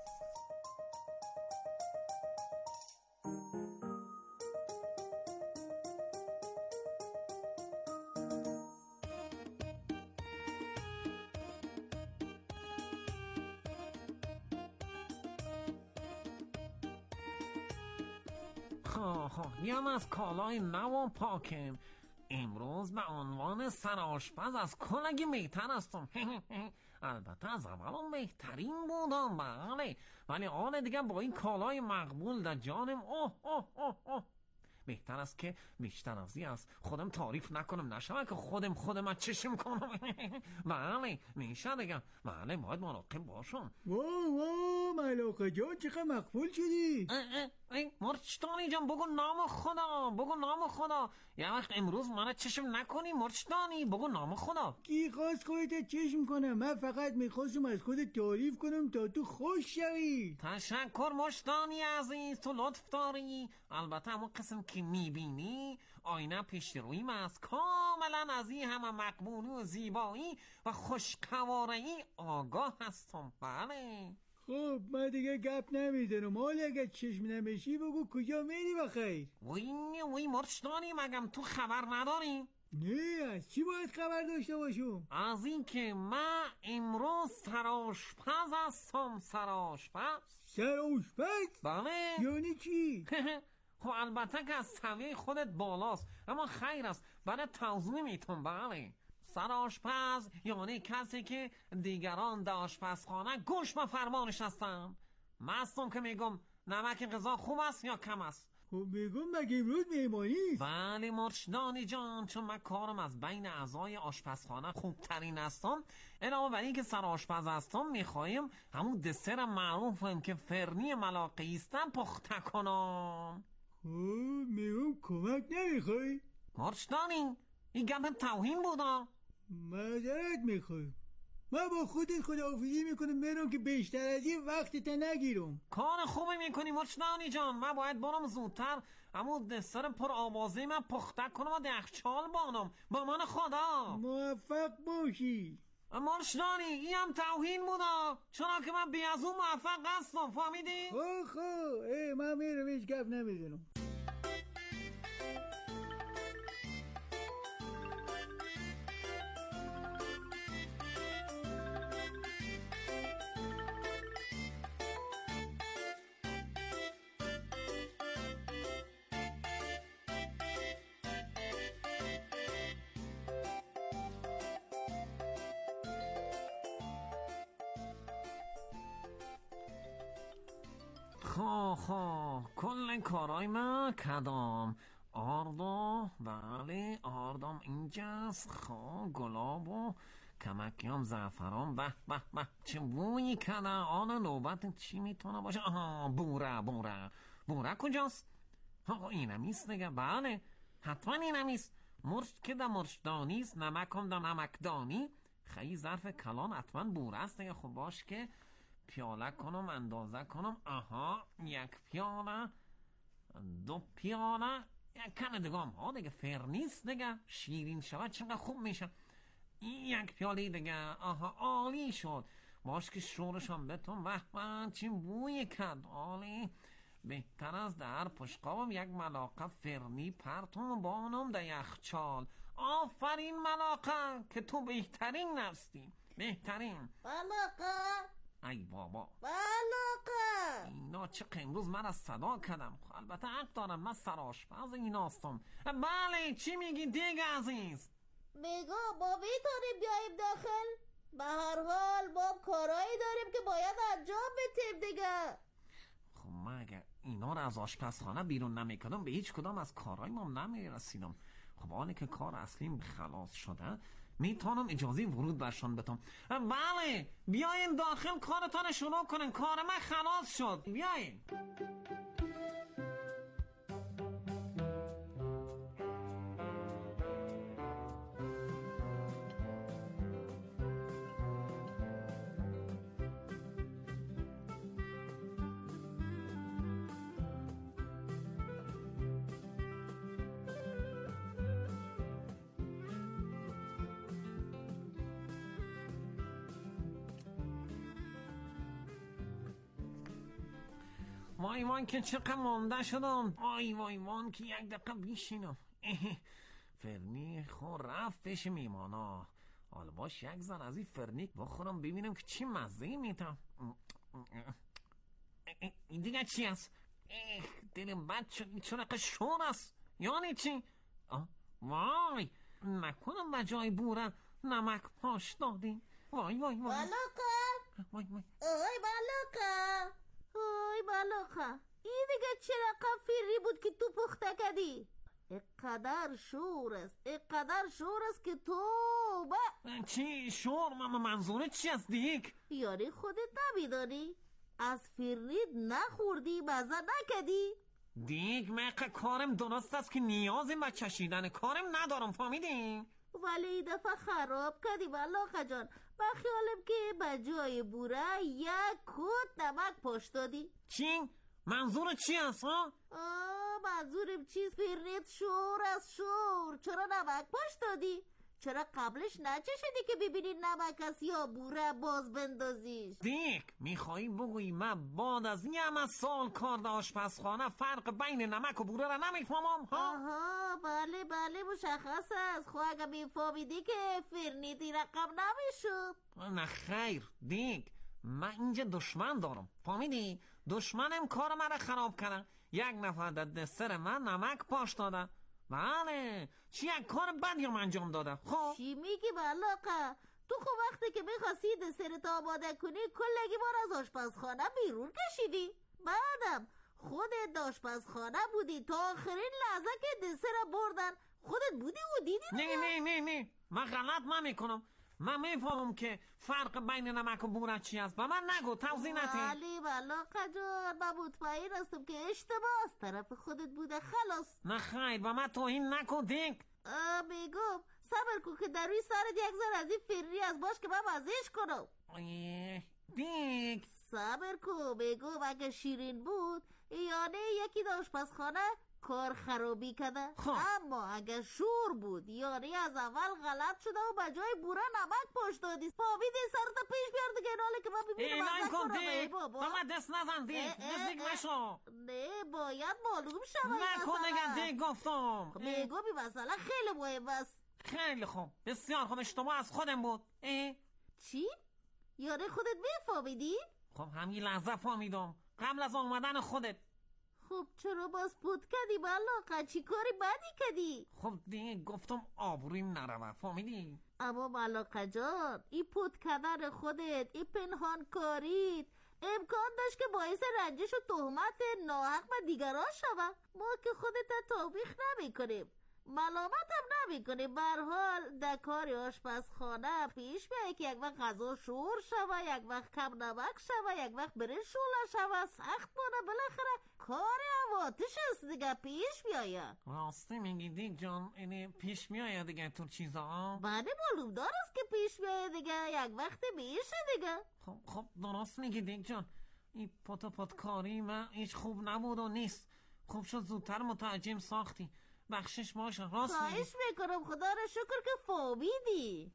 Speaker 15: خواهیم از کالای نو پاکم. امروز به عنوان سرآشپز از کلگی میتر هستم. البته از اول بهترین بودم، بله، ولی آن دیگه با این کالای مقبول در جانم اوه اوه اوه اوه بهتر است که بیشتر از این از خودم تعریف نکنم، نشوه که خودم خودم از چشم کنم. بله میشه دیگه، بله باید مراقب باشم.
Speaker 16: واو واو ملاقه جان چقدر مقبول شدی.
Speaker 15: ای مرچدانی جان بگو نام خدا، بگو نام خدا. یه وقت امروز من چشم نکنی مرچدانی، بگو نام خدا.
Speaker 16: کی خواست خودت چشم کنم؟ من فقط میخواستم از خودت تعریف کنم تا تو خوش شوی.
Speaker 15: تشکر مرچدانی عزیز، تو لطف داری. البته همون قسم که میبینی آینه پیش رویم است، کاملا از این همه مقبولی و زیبایی و خوشقواره‌ای آگاه هستم. بله
Speaker 16: خب من دیگه گپ نمیدونم، حالا اگه چشم نمیشی بگو کجا میری بخیر.
Speaker 15: وی وی مرچدانی مگم تو خبر نداری؟
Speaker 16: نه، از چی باید خبر داشته باشم؟
Speaker 15: از این که من امروز سرآشپز هستم. سرآشپز
Speaker 16: سرآشپز؟
Speaker 15: بله.
Speaker 16: یعنی چی؟
Speaker 15: خب البته که از سویه خودت بالاست، اما خیر است برای توضیح میتونم. بله سرآشپز یعنی کسی که دیگران در آشپزخانه گوش به فرمانش هستن. مستم که میگم نمک غذا خوب است یا کم است.
Speaker 16: خب میگم مگه امروز میمانی؟
Speaker 15: بله مرچدانی جان، چون من کارم از بین اعضای آشپزخانه خوبترین هستم، علاوه بر این که سرآشپز هستم میخوایم همون دسر معروفم که فرنی ملاقه ایستن پخته کنم.
Speaker 16: خب میگم کمک نمیخوای؟
Speaker 15: مرچدانی این گپ توهین بودا.
Speaker 16: معذرت میخوایم، من با خودت خداحافظی میکنم، میرم که بیشتر از این وقتت نگیرم.
Speaker 15: کار خوبی میکنی مرچدانی جان، من باید برم زودتر اما دسر پر آوازه من پخته کنم و دخچال بانم. با من خدا
Speaker 16: موفق باشی.
Speaker 15: مرچدانی این هم توهین بودا، چرا که من بی از اون موفق هستم، فهمیدی؟
Speaker 16: خب خب من میرم هیچ گپ نمیزنم.
Speaker 15: خب خب کل کارای من کدام آردو، بله آردم اینجاست. خب گلاب و کمکیام زعفران، به به به چه بویی کده. آن نوبت چی میتونه باشه؟ آها بوره بوره بوره کجاست؟ آقا اینمیست دیگه، بله حتما اینمیست. مرچ که در مرچدانیست، نمک هم در نمکدانی. خیلی ظرف کلان حتما بوره است دیگه. خب باش که پیاله کنم اندازه کنم. آها یک پیاله، دو پیاله، یک کم دیگه ها دیگه فر نیست دیگه. شیرین شود چقدر خوب میشه. این یک پیاله دیگه. آها عالی شد. باش که شورشم بتون. به به چی بوی کد. عالی. بهتر از در پشقابم یک ملاقه فرنی پرتون بانم در یخچال. آفرین ملاقه که تو بهترین نستی. بهترین
Speaker 17: ملاقه.
Speaker 15: ای بابا
Speaker 17: ملاقه.
Speaker 15: اینا چه امروز من از صدا کردم. البته حق دارم من سرآشپز ایناستم. بله چی میگی دیگه عزیز؟
Speaker 17: میگو با میتونیم بیاییم داخل؟ به هر حال ما کارایی داریم که باید انجام بدیم دیگه.
Speaker 15: خب من اگه اینا رو از آشپزخانه بیرون نمیکردم به هیچ کدام از کارهای ما نمیرسیدم. خب حالی که کار اصلیم خلاص شده میتونم اجازه ورود برشان بدم. بله بیاین داخل کارتان شروع کنن. کار من خلاص شد. بیاین. وای وای که چقدر مانده شدم. وای وای وای که یک دقیقه بیشینم. فرنی خور رفت پیش میمانا. حالا باش یک زن از این فرنیک بخورم ببینم که چی مزهی میتم. این دیگه چی است؟ دلم بد شد. چرا شور است؟ یعنی چی؟ وای نکنم به جای بوره نمک پاش دادیم. وای وای وای
Speaker 17: ملاقه.
Speaker 15: وای وای
Speaker 17: اوی ملاقه. اوی ملاقه. این دیگه چرا قفیری بود که تو پخته کردی؟ اقدر شور است. اقدر شور است که تو با
Speaker 15: چی شور؟ ماما منظوره چی است دیگ؟
Speaker 17: یاری خودت نمیدانی؟ از فرنید نخوردی مزه نکدی؟
Speaker 15: دیگ من کارم درست است که نیازی به چشیدن کارم ندارم. فهمیدی؟
Speaker 17: ولی این دفعه خراب کردی ملاقه جان. من خیالم که به جای بوره یک کت نمک پاش دادی.
Speaker 15: چی؟ منظور چی است ها؟
Speaker 17: آه منظورم چیز فرنید شور از شور. چرا نمک پاش دادی؟ چرا قبلش نچشیدی که ببینی نمک است یا بوره باز بندازیش؟
Speaker 15: دیک میخوایی بگویی من بعد از یه سال کار در آشپزخانه فرق بین نمک و بوره را نمیفهمم ها؟
Speaker 17: آها بله بله مشخص است. خب اگه میفهمیدی که فرنیدی رقم نمیشد.
Speaker 15: نه خیر دیک من اینجا دشمن دارم. فهمیدی؟ دشمنم کار من را خراب کردن. یک نفر در دسر من نمک پاش داده. بله چی یک کار بدی هم انجام داده. خب
Speaker 17: چی میگی ملاقه؟ تو خب وقتی که میخواستی دسرت آماده کنی کلگی بار از آشپزخانه بیرون کشیدی. بعدم خودت آشپزخانه بودی تا آخرین لحظه که دسر بردن خودت بودی و دیدی.
Speaker 15: نه نه نه نه من غلط نمیکنم. من میفهمم که فرق بین نمک و بوره چی است. با من نگو توضیح نده.
Speaker 17: ولی ملاقه جان من مطمئن هستم که اشتباه از طرف خودت بوده. خلاص
Speaker 15: نه خیر با من توهین نکن دیک.
Speaker 17: میگم صبر کن که در روی سرت یک ذره از این فرنی از باش که من مزهش کنم.
Speaker 15: دیک
Speaker 17: صبر کن. میگم اگه شیرین بود یعنی یکی در آشپزخانه کار خرابی کرده.
Speaker 15: خب.
Speaker 17: اما اگه شور بود یعنی از اول غلط شده و به جای بوره نمک پاش دادی. فهمیدی سرت پیش بیار دیگه. ایناله که من ببینم
Speaker 15: اینا
Speaker 17: ازت کنم. ای
Speaker 15: بابا با من دست نزن دیگ. نزدیک نشو.
Speaker 17: نه باید معلوم شود.
Speaker 15: نکن نگه دیگ گفتم.
Speaker 17: میگو بی مثلا خیلی مهم است.
Speaker 15: خیلی خوب بسیار خوب. اشتباه از خودم بود. اه؟
Speaker 17: چی؟ یعنی خودت میفهمیدی؟
Speaker 15: خب همین لحظه فهمیدم قبل از آمدن خودت.
Speaker 17: خب چرا باز پود کردی ملاقه؟ چی کاری بدی کردی؟
Speaker 15: خب دیگه گفتم آبرویم نروه. فهمیدی؟
Speaker 17: اما ملاقه جان این پود کردن خودت این پنهان کاریت امکان داشت که باعث رنجش و تهمت ناحق به دیگران شود. ما که خودت توبیخ نمی کنیم ملامت هم نمی کنیم. به هر حال در کار آشپزخانه پیش بیاید که یک وقت غذا شور شود، یک وقت کم نمک شود، یک وقت برنج شوله شود. سخت مانه بالاخره کار آتش است دیگه. پیش بیاید.
Speaker 15: راستی میگی دیگ جان اینه پیش میاید دیگه تو چیزا؟
Speaker 17: بله معلوم دار است که پیش بیاید دیگه. یک وقت میشه دیگه.
Speaker 15: خب خب درست میگی دیگ جان. این پت پت کاری من هیچ خوب نبود و نیست. خوب شد زودتر متعجم ساختی. بخشش باشه، راست میگی.
Speaker 17: خواهش میکنم، خدا رو شکر که فهمیدی.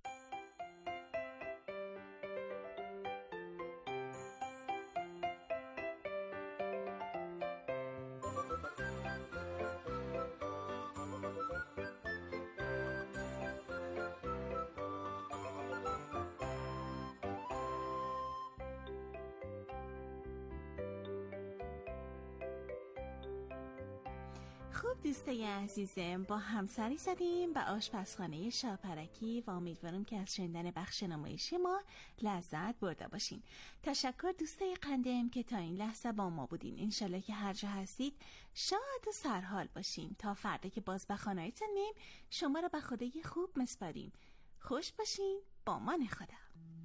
Speaker 1: خوب دوستای عزیزم، با همسری زدیم به آشپزخانه شاپرکی و امیدوارم که از شنیدن بخش نمایش ما لذت برده باشین. تشکر دوستای قندم که تا این لحظه با ما بودین. انشالله که هر جا هستید شاد و سرحال باشین. تا فردا که باز به خانه‌تون میم، شما رو به خدای خوب مسپاریم. خوش باشین، با مان خدا.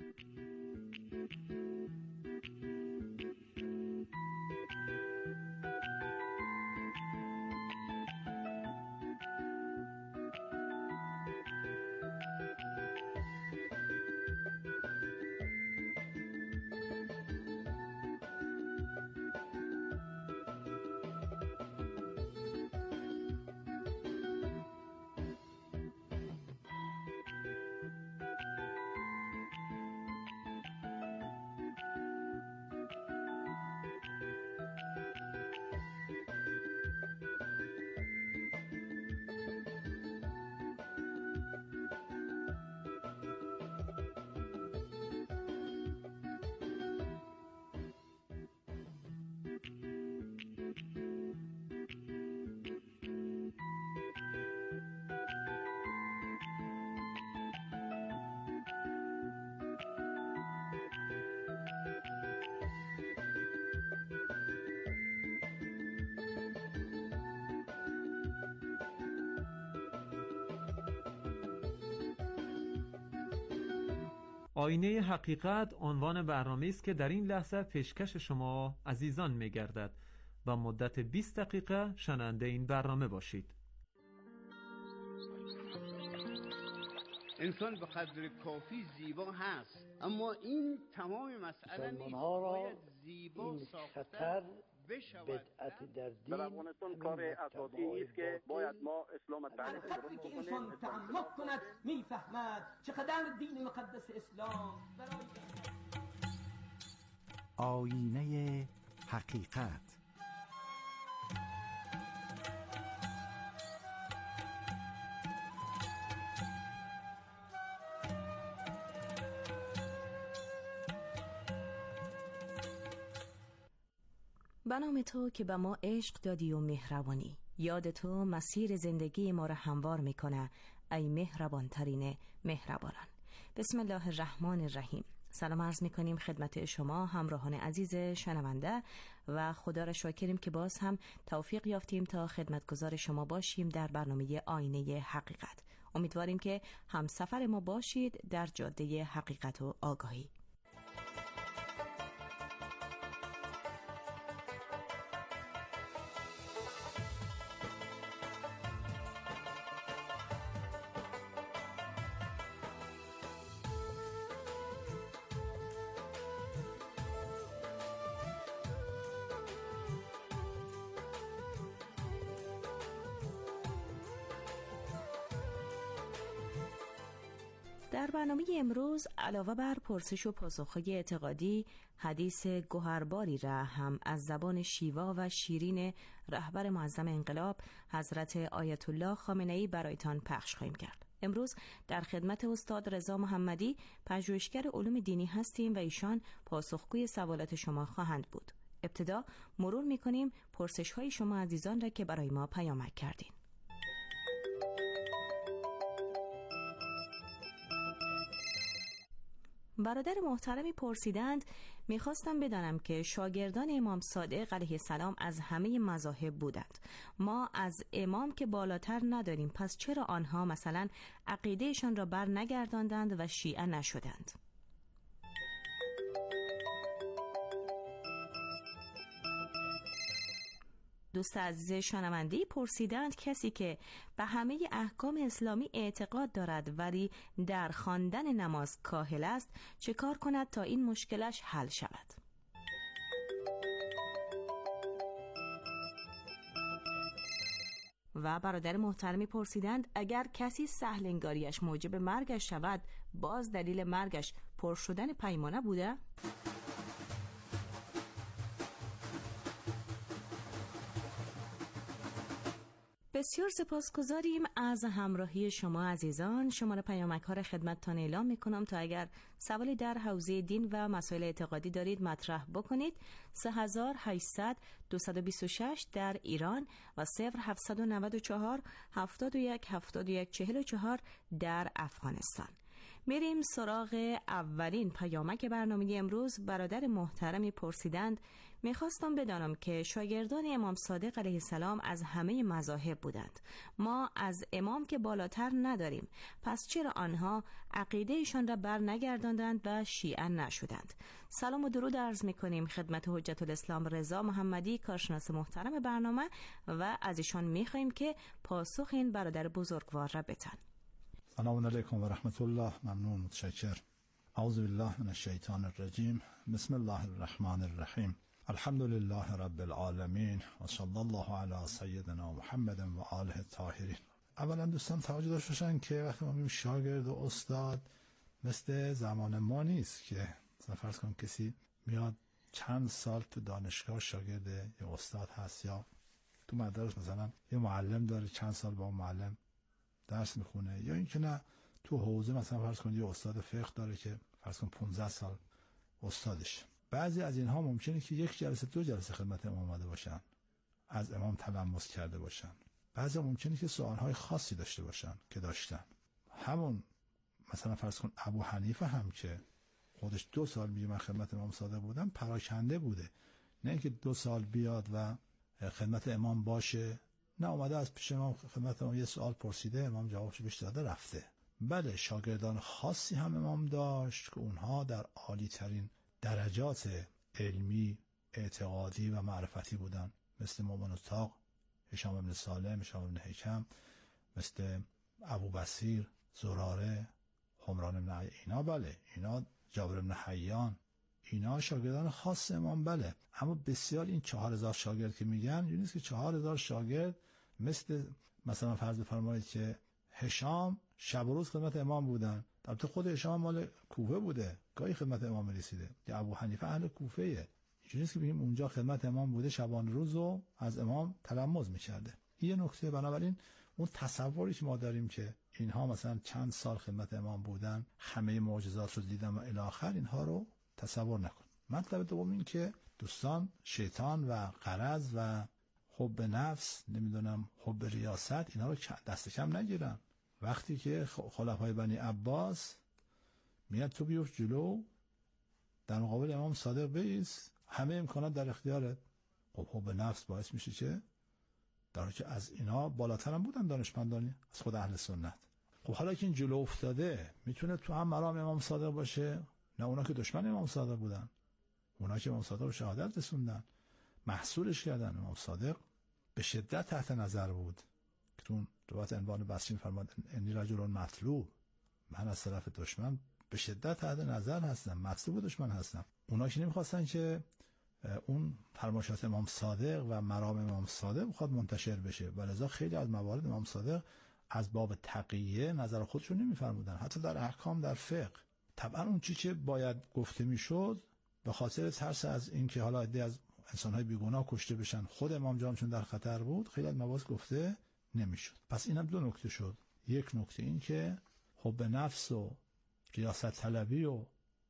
Speaker 5: آینه حقیقت عنوان برنامه است که در این لحظه پیشکش شما عزیزان می‌گردد و مدت بیست دقیقه شنونده این برنامه باشید.
Speaker 18: انسان به قدر کافی زیبا هست، اما این تمام مسئله نیست. باید زیبا ساختن بشود.
Speaker 19: در افغانستان کار اساسی است که باید ما اسلام تعریف درست
Speaker 20: کنیم. انسان تعمق کند میفهمد چقدر دین مقدس اسلام برای
Speaker 21: آینه حقیقت.
Speaker 22: به نام تو که به ما عشق دادی و مهربانی، یاد تو مسیر زندگی ما را هموار میکنه ای مهربان ترین مهربانان. بسم الله الرحمن الرحیم. سلام عرض میکنیم خدمت شما همراهان عزیز شنونده و خدا را شاکریم که باز هم توفیق یافتیم تا خدمتگزار شما باشیم در برنامه آینه حقیقت. امیدواریم که همسفر ما باشید در جاده حقیقت و آگاهی. در برنامه امروز علاوه بر پرسش و پاسخ‌های اعتقادی، حدیث گوهرباری را هم از زبان شیوا و شیرین رهبر معظم انقلاب حضرت آیت الله خامنه‌ای برایتان پخش خواهیم کرد. امروز در خدمت استاد رضا محمدی پژوهشگر علوم دینی هستیم و ایشان پاسخگوی سوالات شما خواهند بود. ابتدا مرور می‌کنیم پرسش‌های شما عزیزان را که برای ما پیامک کردین. برادر محترمی پرسیدند میخواستم بدانم که شاگردان امام صادق علیه السلام از همه مذاهب بودند. ما از امام که بالاتر نداریم، پس چرا آنها مثلا عقیدهشان را بر نگرداندند و شیعه نشدند؟ دوست عزیز شنونده‌ای پرسیدند کسی که به همه احکام اسلامی اعتقاد دارد ولی در خواندن نماز کاهل است چه کار کند تا این مشکلش حل شود؟ و برادر محترمی پرسیدند اگر کسی سهل انگاریش موجب مرگش شود باز دلیل مرگش پر شدن پیمانه بوده؟ بسیار سپاسگزاریم از همراهی شما عزیزان. شماره پیامک ها را خدمتتان اعلام می کنم تا اگر سوالی در حوزه دین و مسائل اعتقادی دارید مطرح بکنید. سه هزار و هشتصد دویست و بیست و شش در ایران و صفر هفتصد و نود و چهار هفتاد و یک هفتاد و یک چهل و چهار در افغانستان. میریم سراغ اولین پیامک برنامه امروز. برادر محترمی پرسیدند میخواستم بدانم که شاگردان امام صادق علیه السلام از همه مذاهب بودند. ما از امام که بالاتر نداریم، پس چرا آنها عقیدهشان را بر نگرداندند و شیعه نشدند؟ سلام و درود عرض میکنیم خدمت حجت الاسلام رضا محمدی، کارشناس محترم برنامه، و از ایشان میخواهیم که پاسخ این برادر بزرگوار را بدن.
Speaker 3: سلام علیکم و رحمت الله. ممنون، متشکر. اعوذ بالله من الشیطان الرجیم. بسم الله الرحمن الرحیم. الحمد لله رب العالمین و صلی الله علی سیدنا محمد و آله الطاهرین. اولا دوستان توجه داشته باشن که وقتی ما میگیم شاگرد و استاد مثل زمان ما نیست که مثلا فرض کنیم کسی میاد چند سال تو دانشگاه شاگرد یا استاد هست، یا تو مدرسه مثلا یه معلم داره چند سال با معلم درس میخونه، یا اینکه نه تو حوزه مثلا فرض کنید یه استاد فقه داره که فرض کن پانزده سال استادش. بعضی از اینها ممکنه که یک جلسه دو جلسه خدمت امام اومده باشن، از امام تلمس کرده باشن. بعضی ممکنه که سوالهای خاصی داشته باشن که داشتن. همون مثلا فرض کن ابو حنیفه هم که خودش دو سال میگه من خدمت امام صادق بودم، پراکنده بوده، نه اینکه دو سال بیاد و خدمت امام باشه، نه اومده از پیش امام خدمت امام یه سوال پرسیده، امام جوابش بهش داده رفته. بله شاگردان خاصی هم امام داشت که اونها در عالی ترین درجات علمی، اعتقادی و معرفتی بودن، مثل مومن الطاق، هشام بن سالم، هشام بن حکم، مثل ابو بصیر، زراره، حمران بن اینا. بله اینا، جابر بن حیان، اینا شاگردان خاص امام. بله اما بسیار این چهار هزار شاگرد که میگن این نیست که چهار هزار شاگرد مثل مثلا فرض بفرمایید که هشام شب و روز خدمت امام بودن. البته خود هشام مال کوفه بوده، گاهی خدمت امام رسیده. که ابو حنیفه اهل کوفه ایه، اینجوری نیست که بگیم اونجا خدمت امام بوده شبان روز و از امام تلمذ می‌کرده. این یه نکته. بنابراین اون تصوری که ما داریم که اینها مثلا چند سال خدمت امام بودن، همه معجزات رو دیدن و الی آخر، اینها رو تصور نکن. مطلب دوم این که دوستان شیطان و غرض و حب نفس، نمیدونم حب ریاست، اینا رو دست کم نگیرن. وقتی که خلفای بنی عباس میاد تو بیفت جلو در مقابل امام صادق بیست، همه امکانات در اختیارت. خب حب نفس باعث میشه که در حالی که از اینا بالاتر هم بودن دانشمندانی از خود اهل سنت. خب حالا که این جلو افتاده میتونه تو هم مرام امام صادق باشه؟ نه، اونا که دشمن امام صادق بودن، اونا که امام صادق رو شهادت رسوندن، محصولش کردن. امام صادق به شدت تحت نظر بود که تو روایت عنوان بسرین فرماد انی رجل مطلوب، من از طرف دشمن به شدت تحت نظر هستم، مطلوب دشمن هستم. اونا که نمیخواستن که اون فرمایشات امام صادق و مرام امام صادق بخواد منتشر بشه، ولذا خیلی از موارد امام صادق از باب تقیه نظر خودشون نمیفرمودن، حتی در احکام، در فقه. طبعا اون چی که باید گفته میشد به خاطر ترس از این که حالا عده از انسان‌های بیگناه کشته بشن، خود امام جانشون در خطر بود، خیلی از مواضع گفته نمیشد. پس اینم دو نکته شد. یک نکته این که حب نفس و ریاست طلبی و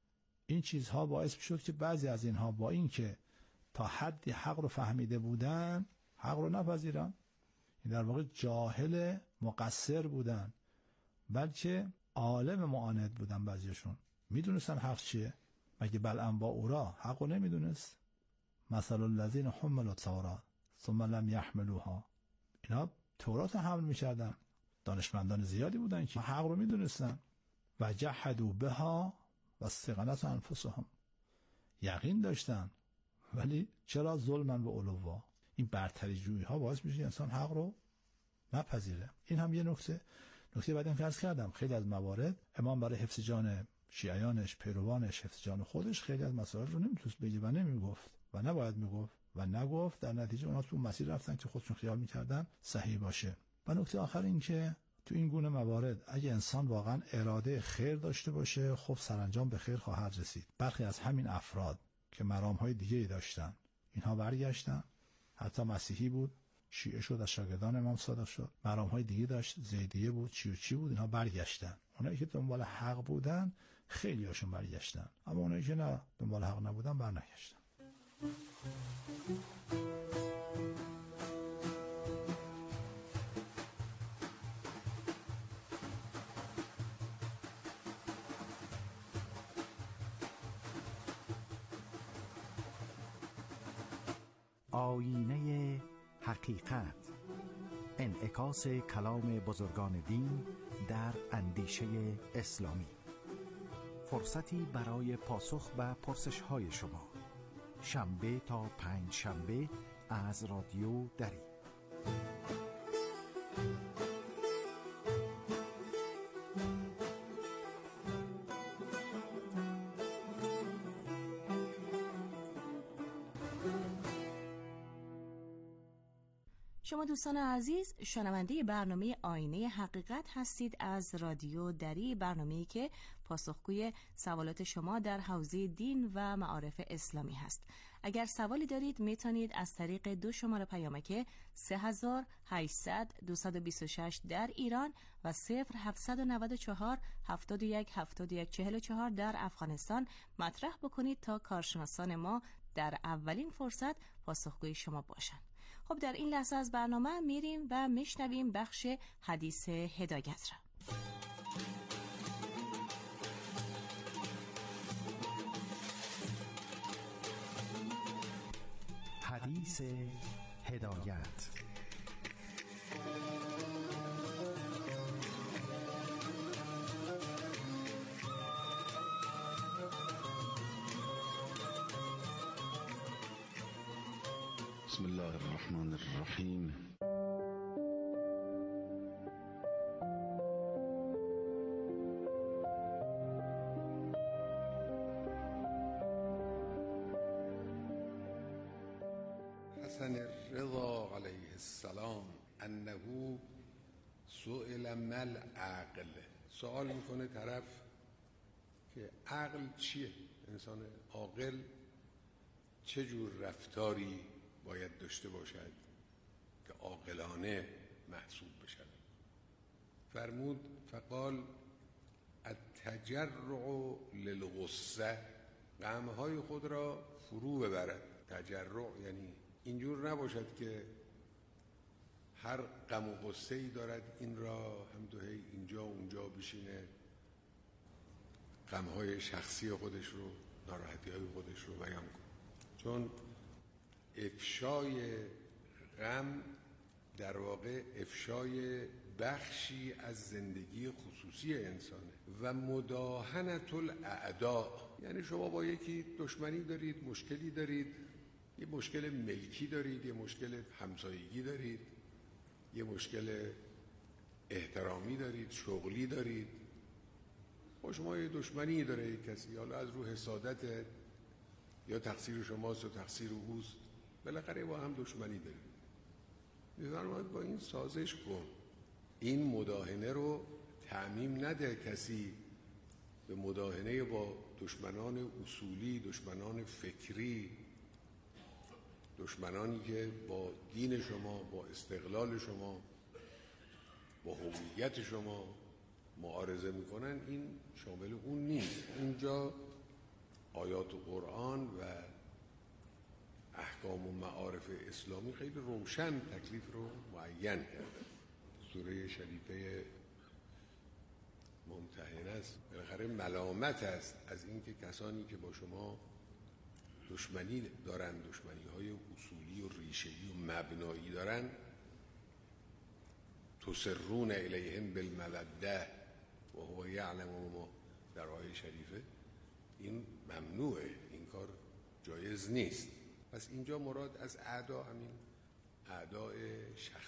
Speaker 3: این چیزها باعث میشد که بعضی از اینها با این که تا حدی حق رو فهمیده بودن، حق رو نپذیرن. این در واقع جاهل مقصر بودن، بلکه عالم معاند بودن. بعضیشون میدونستن حق چیه. مگه بلعم با اورا حق رو نمیدونست؟ مثل الذین حملوا التوراة ثم لم یحملوها، اینا تورات حمل میکردن، دانشمندان زیادی بودن که حق رو میدونستن. و جحدوا بها و استيقنت انفسهم، یقین داشتن، ولی چرا ظلما و علوا. این برتری جویی ها باعث میشه انسان حق رو نپذیره. این هم یه نکته. نکته بعدی که عرض کردم، خیلی از موارد امام برای حفظ جان شیعیانش، پیروانش، حفظ جان خودش، خیلی از مسائل رو نمیتونست بگه و نمیگفت و نباید میگفت. و نگفت. در نتیجه اونا تو مسیر رفتن که خودشون خیال میکردن صحیح باشه. و نکته آخر این که تو این گونه موارد اگه انسان واقعا اراده خیر داشته باشه، خب سرانجام به خیر خواهد رسید. برخی از همین افراد که مرام‌های دیگه‌ای داشتن، اینها برگشتن، حتی مسیحی بود، شیعه شد، از شاگردان امام صادق شد، مرام‌های دیگه داشت، زیدیه بود، چی و چی بود، اینها برگشتن. اونایی که دنبال حق بودن خیلی هاشون برگشتن، اما اونایی که نه دنبال حق نبودن برنگشتن.
Speaker 21: آیینه حقیقت، انعکاس کلام بزرگان دین در اندیشه اسلامی. فرصتی برای پاسخ به پرسش‌های شما، شنبه تا پنج شنبه از رادیو دری.
Speaker 22: شما دوستان عزیز شنونده برنامه آینه حقیقت هستید از رادیو دری، برنامه‌ای که پاسخگوی سوالات شما در حوزه دین و معارف اسلامی هست. اگر سوالی دارید میتونید از طریق دو شماره پیامک سه هزار و هشتصد دویست و بیست و شش در ایران و صفر هفتصد و نود و چهار هفتاد و یک هفتاد و یک چهل و چهار در افغانستان مطرح بکنید تا کارشناسان ما در اولین فرصت پاسخگوی شما باشند. خب در این لحظه از برنامه میریم و میشنویم بخش حدیث هدایت را.
Speaker 21: حدیث هدایت.
Speaker 4: بسم الله الرحمن الرحیم.
Speaker 6: حسن الرضا علیه السلام انه سئل ما العقل، سوال میکنه طرف که عقل چیه؟ انسان عاقل چه جور رفتاری باید داشته باشد که عاقلانه محسوب بشود؟ فرمود فقال التجرع للغصه، غمهای خود را فرو ببرد. تجرع یعنی اینجور نباشد که هر غم و غصه‌ای دارد این را هم تو هی اینجا اونجا بشینه غمهای شخصی خودش رو، ناراحتی‌های خودش رو بیان کنه. چون افشای غم در واقع افشای بخشی از زندگی خصوصی انسانه و مداهنة الاعداء، یعنی شما با یکی دشمنی دارید، مشکلی دارید، یه مشکل ملکی دارید، یه مشکل همسایگی دارید، یه مشکل احترامی دارید، شغلی دارید، با شما یه دشمنی داره یک کسی، حالا از رو حسادت یا تقصیر شماست و تقصیر اوست، بالاخره با هم دشمنی داریم. می‌فرماید با این سازش کن، این مداهنه رو تعمیم نده کسی به مداهنه با دشمنان اصولی، دشمنان فکری، دشمنانی که با دین شما، با استقلال شما، با هویت شما معارضه میکنن. این شامل اون نیست. اینجا آیات قرآن و احکام و معارف اسلامی خیلی روشن تکلیف رو معین کرده. سوره شریفه ممتحنه است، بالاخره ملامت است از اینکه کسانی که با شما دشمنی دارن، دشمنی های اصولی و ریشه‌ای و مبنایی دارن، تسرون الیهم بالموده و هو یعلم ما، در آیه شریفه این ممنوعه، این کار جایز نیست. پس اینجا مراد از اعدا همین اعداء شخصی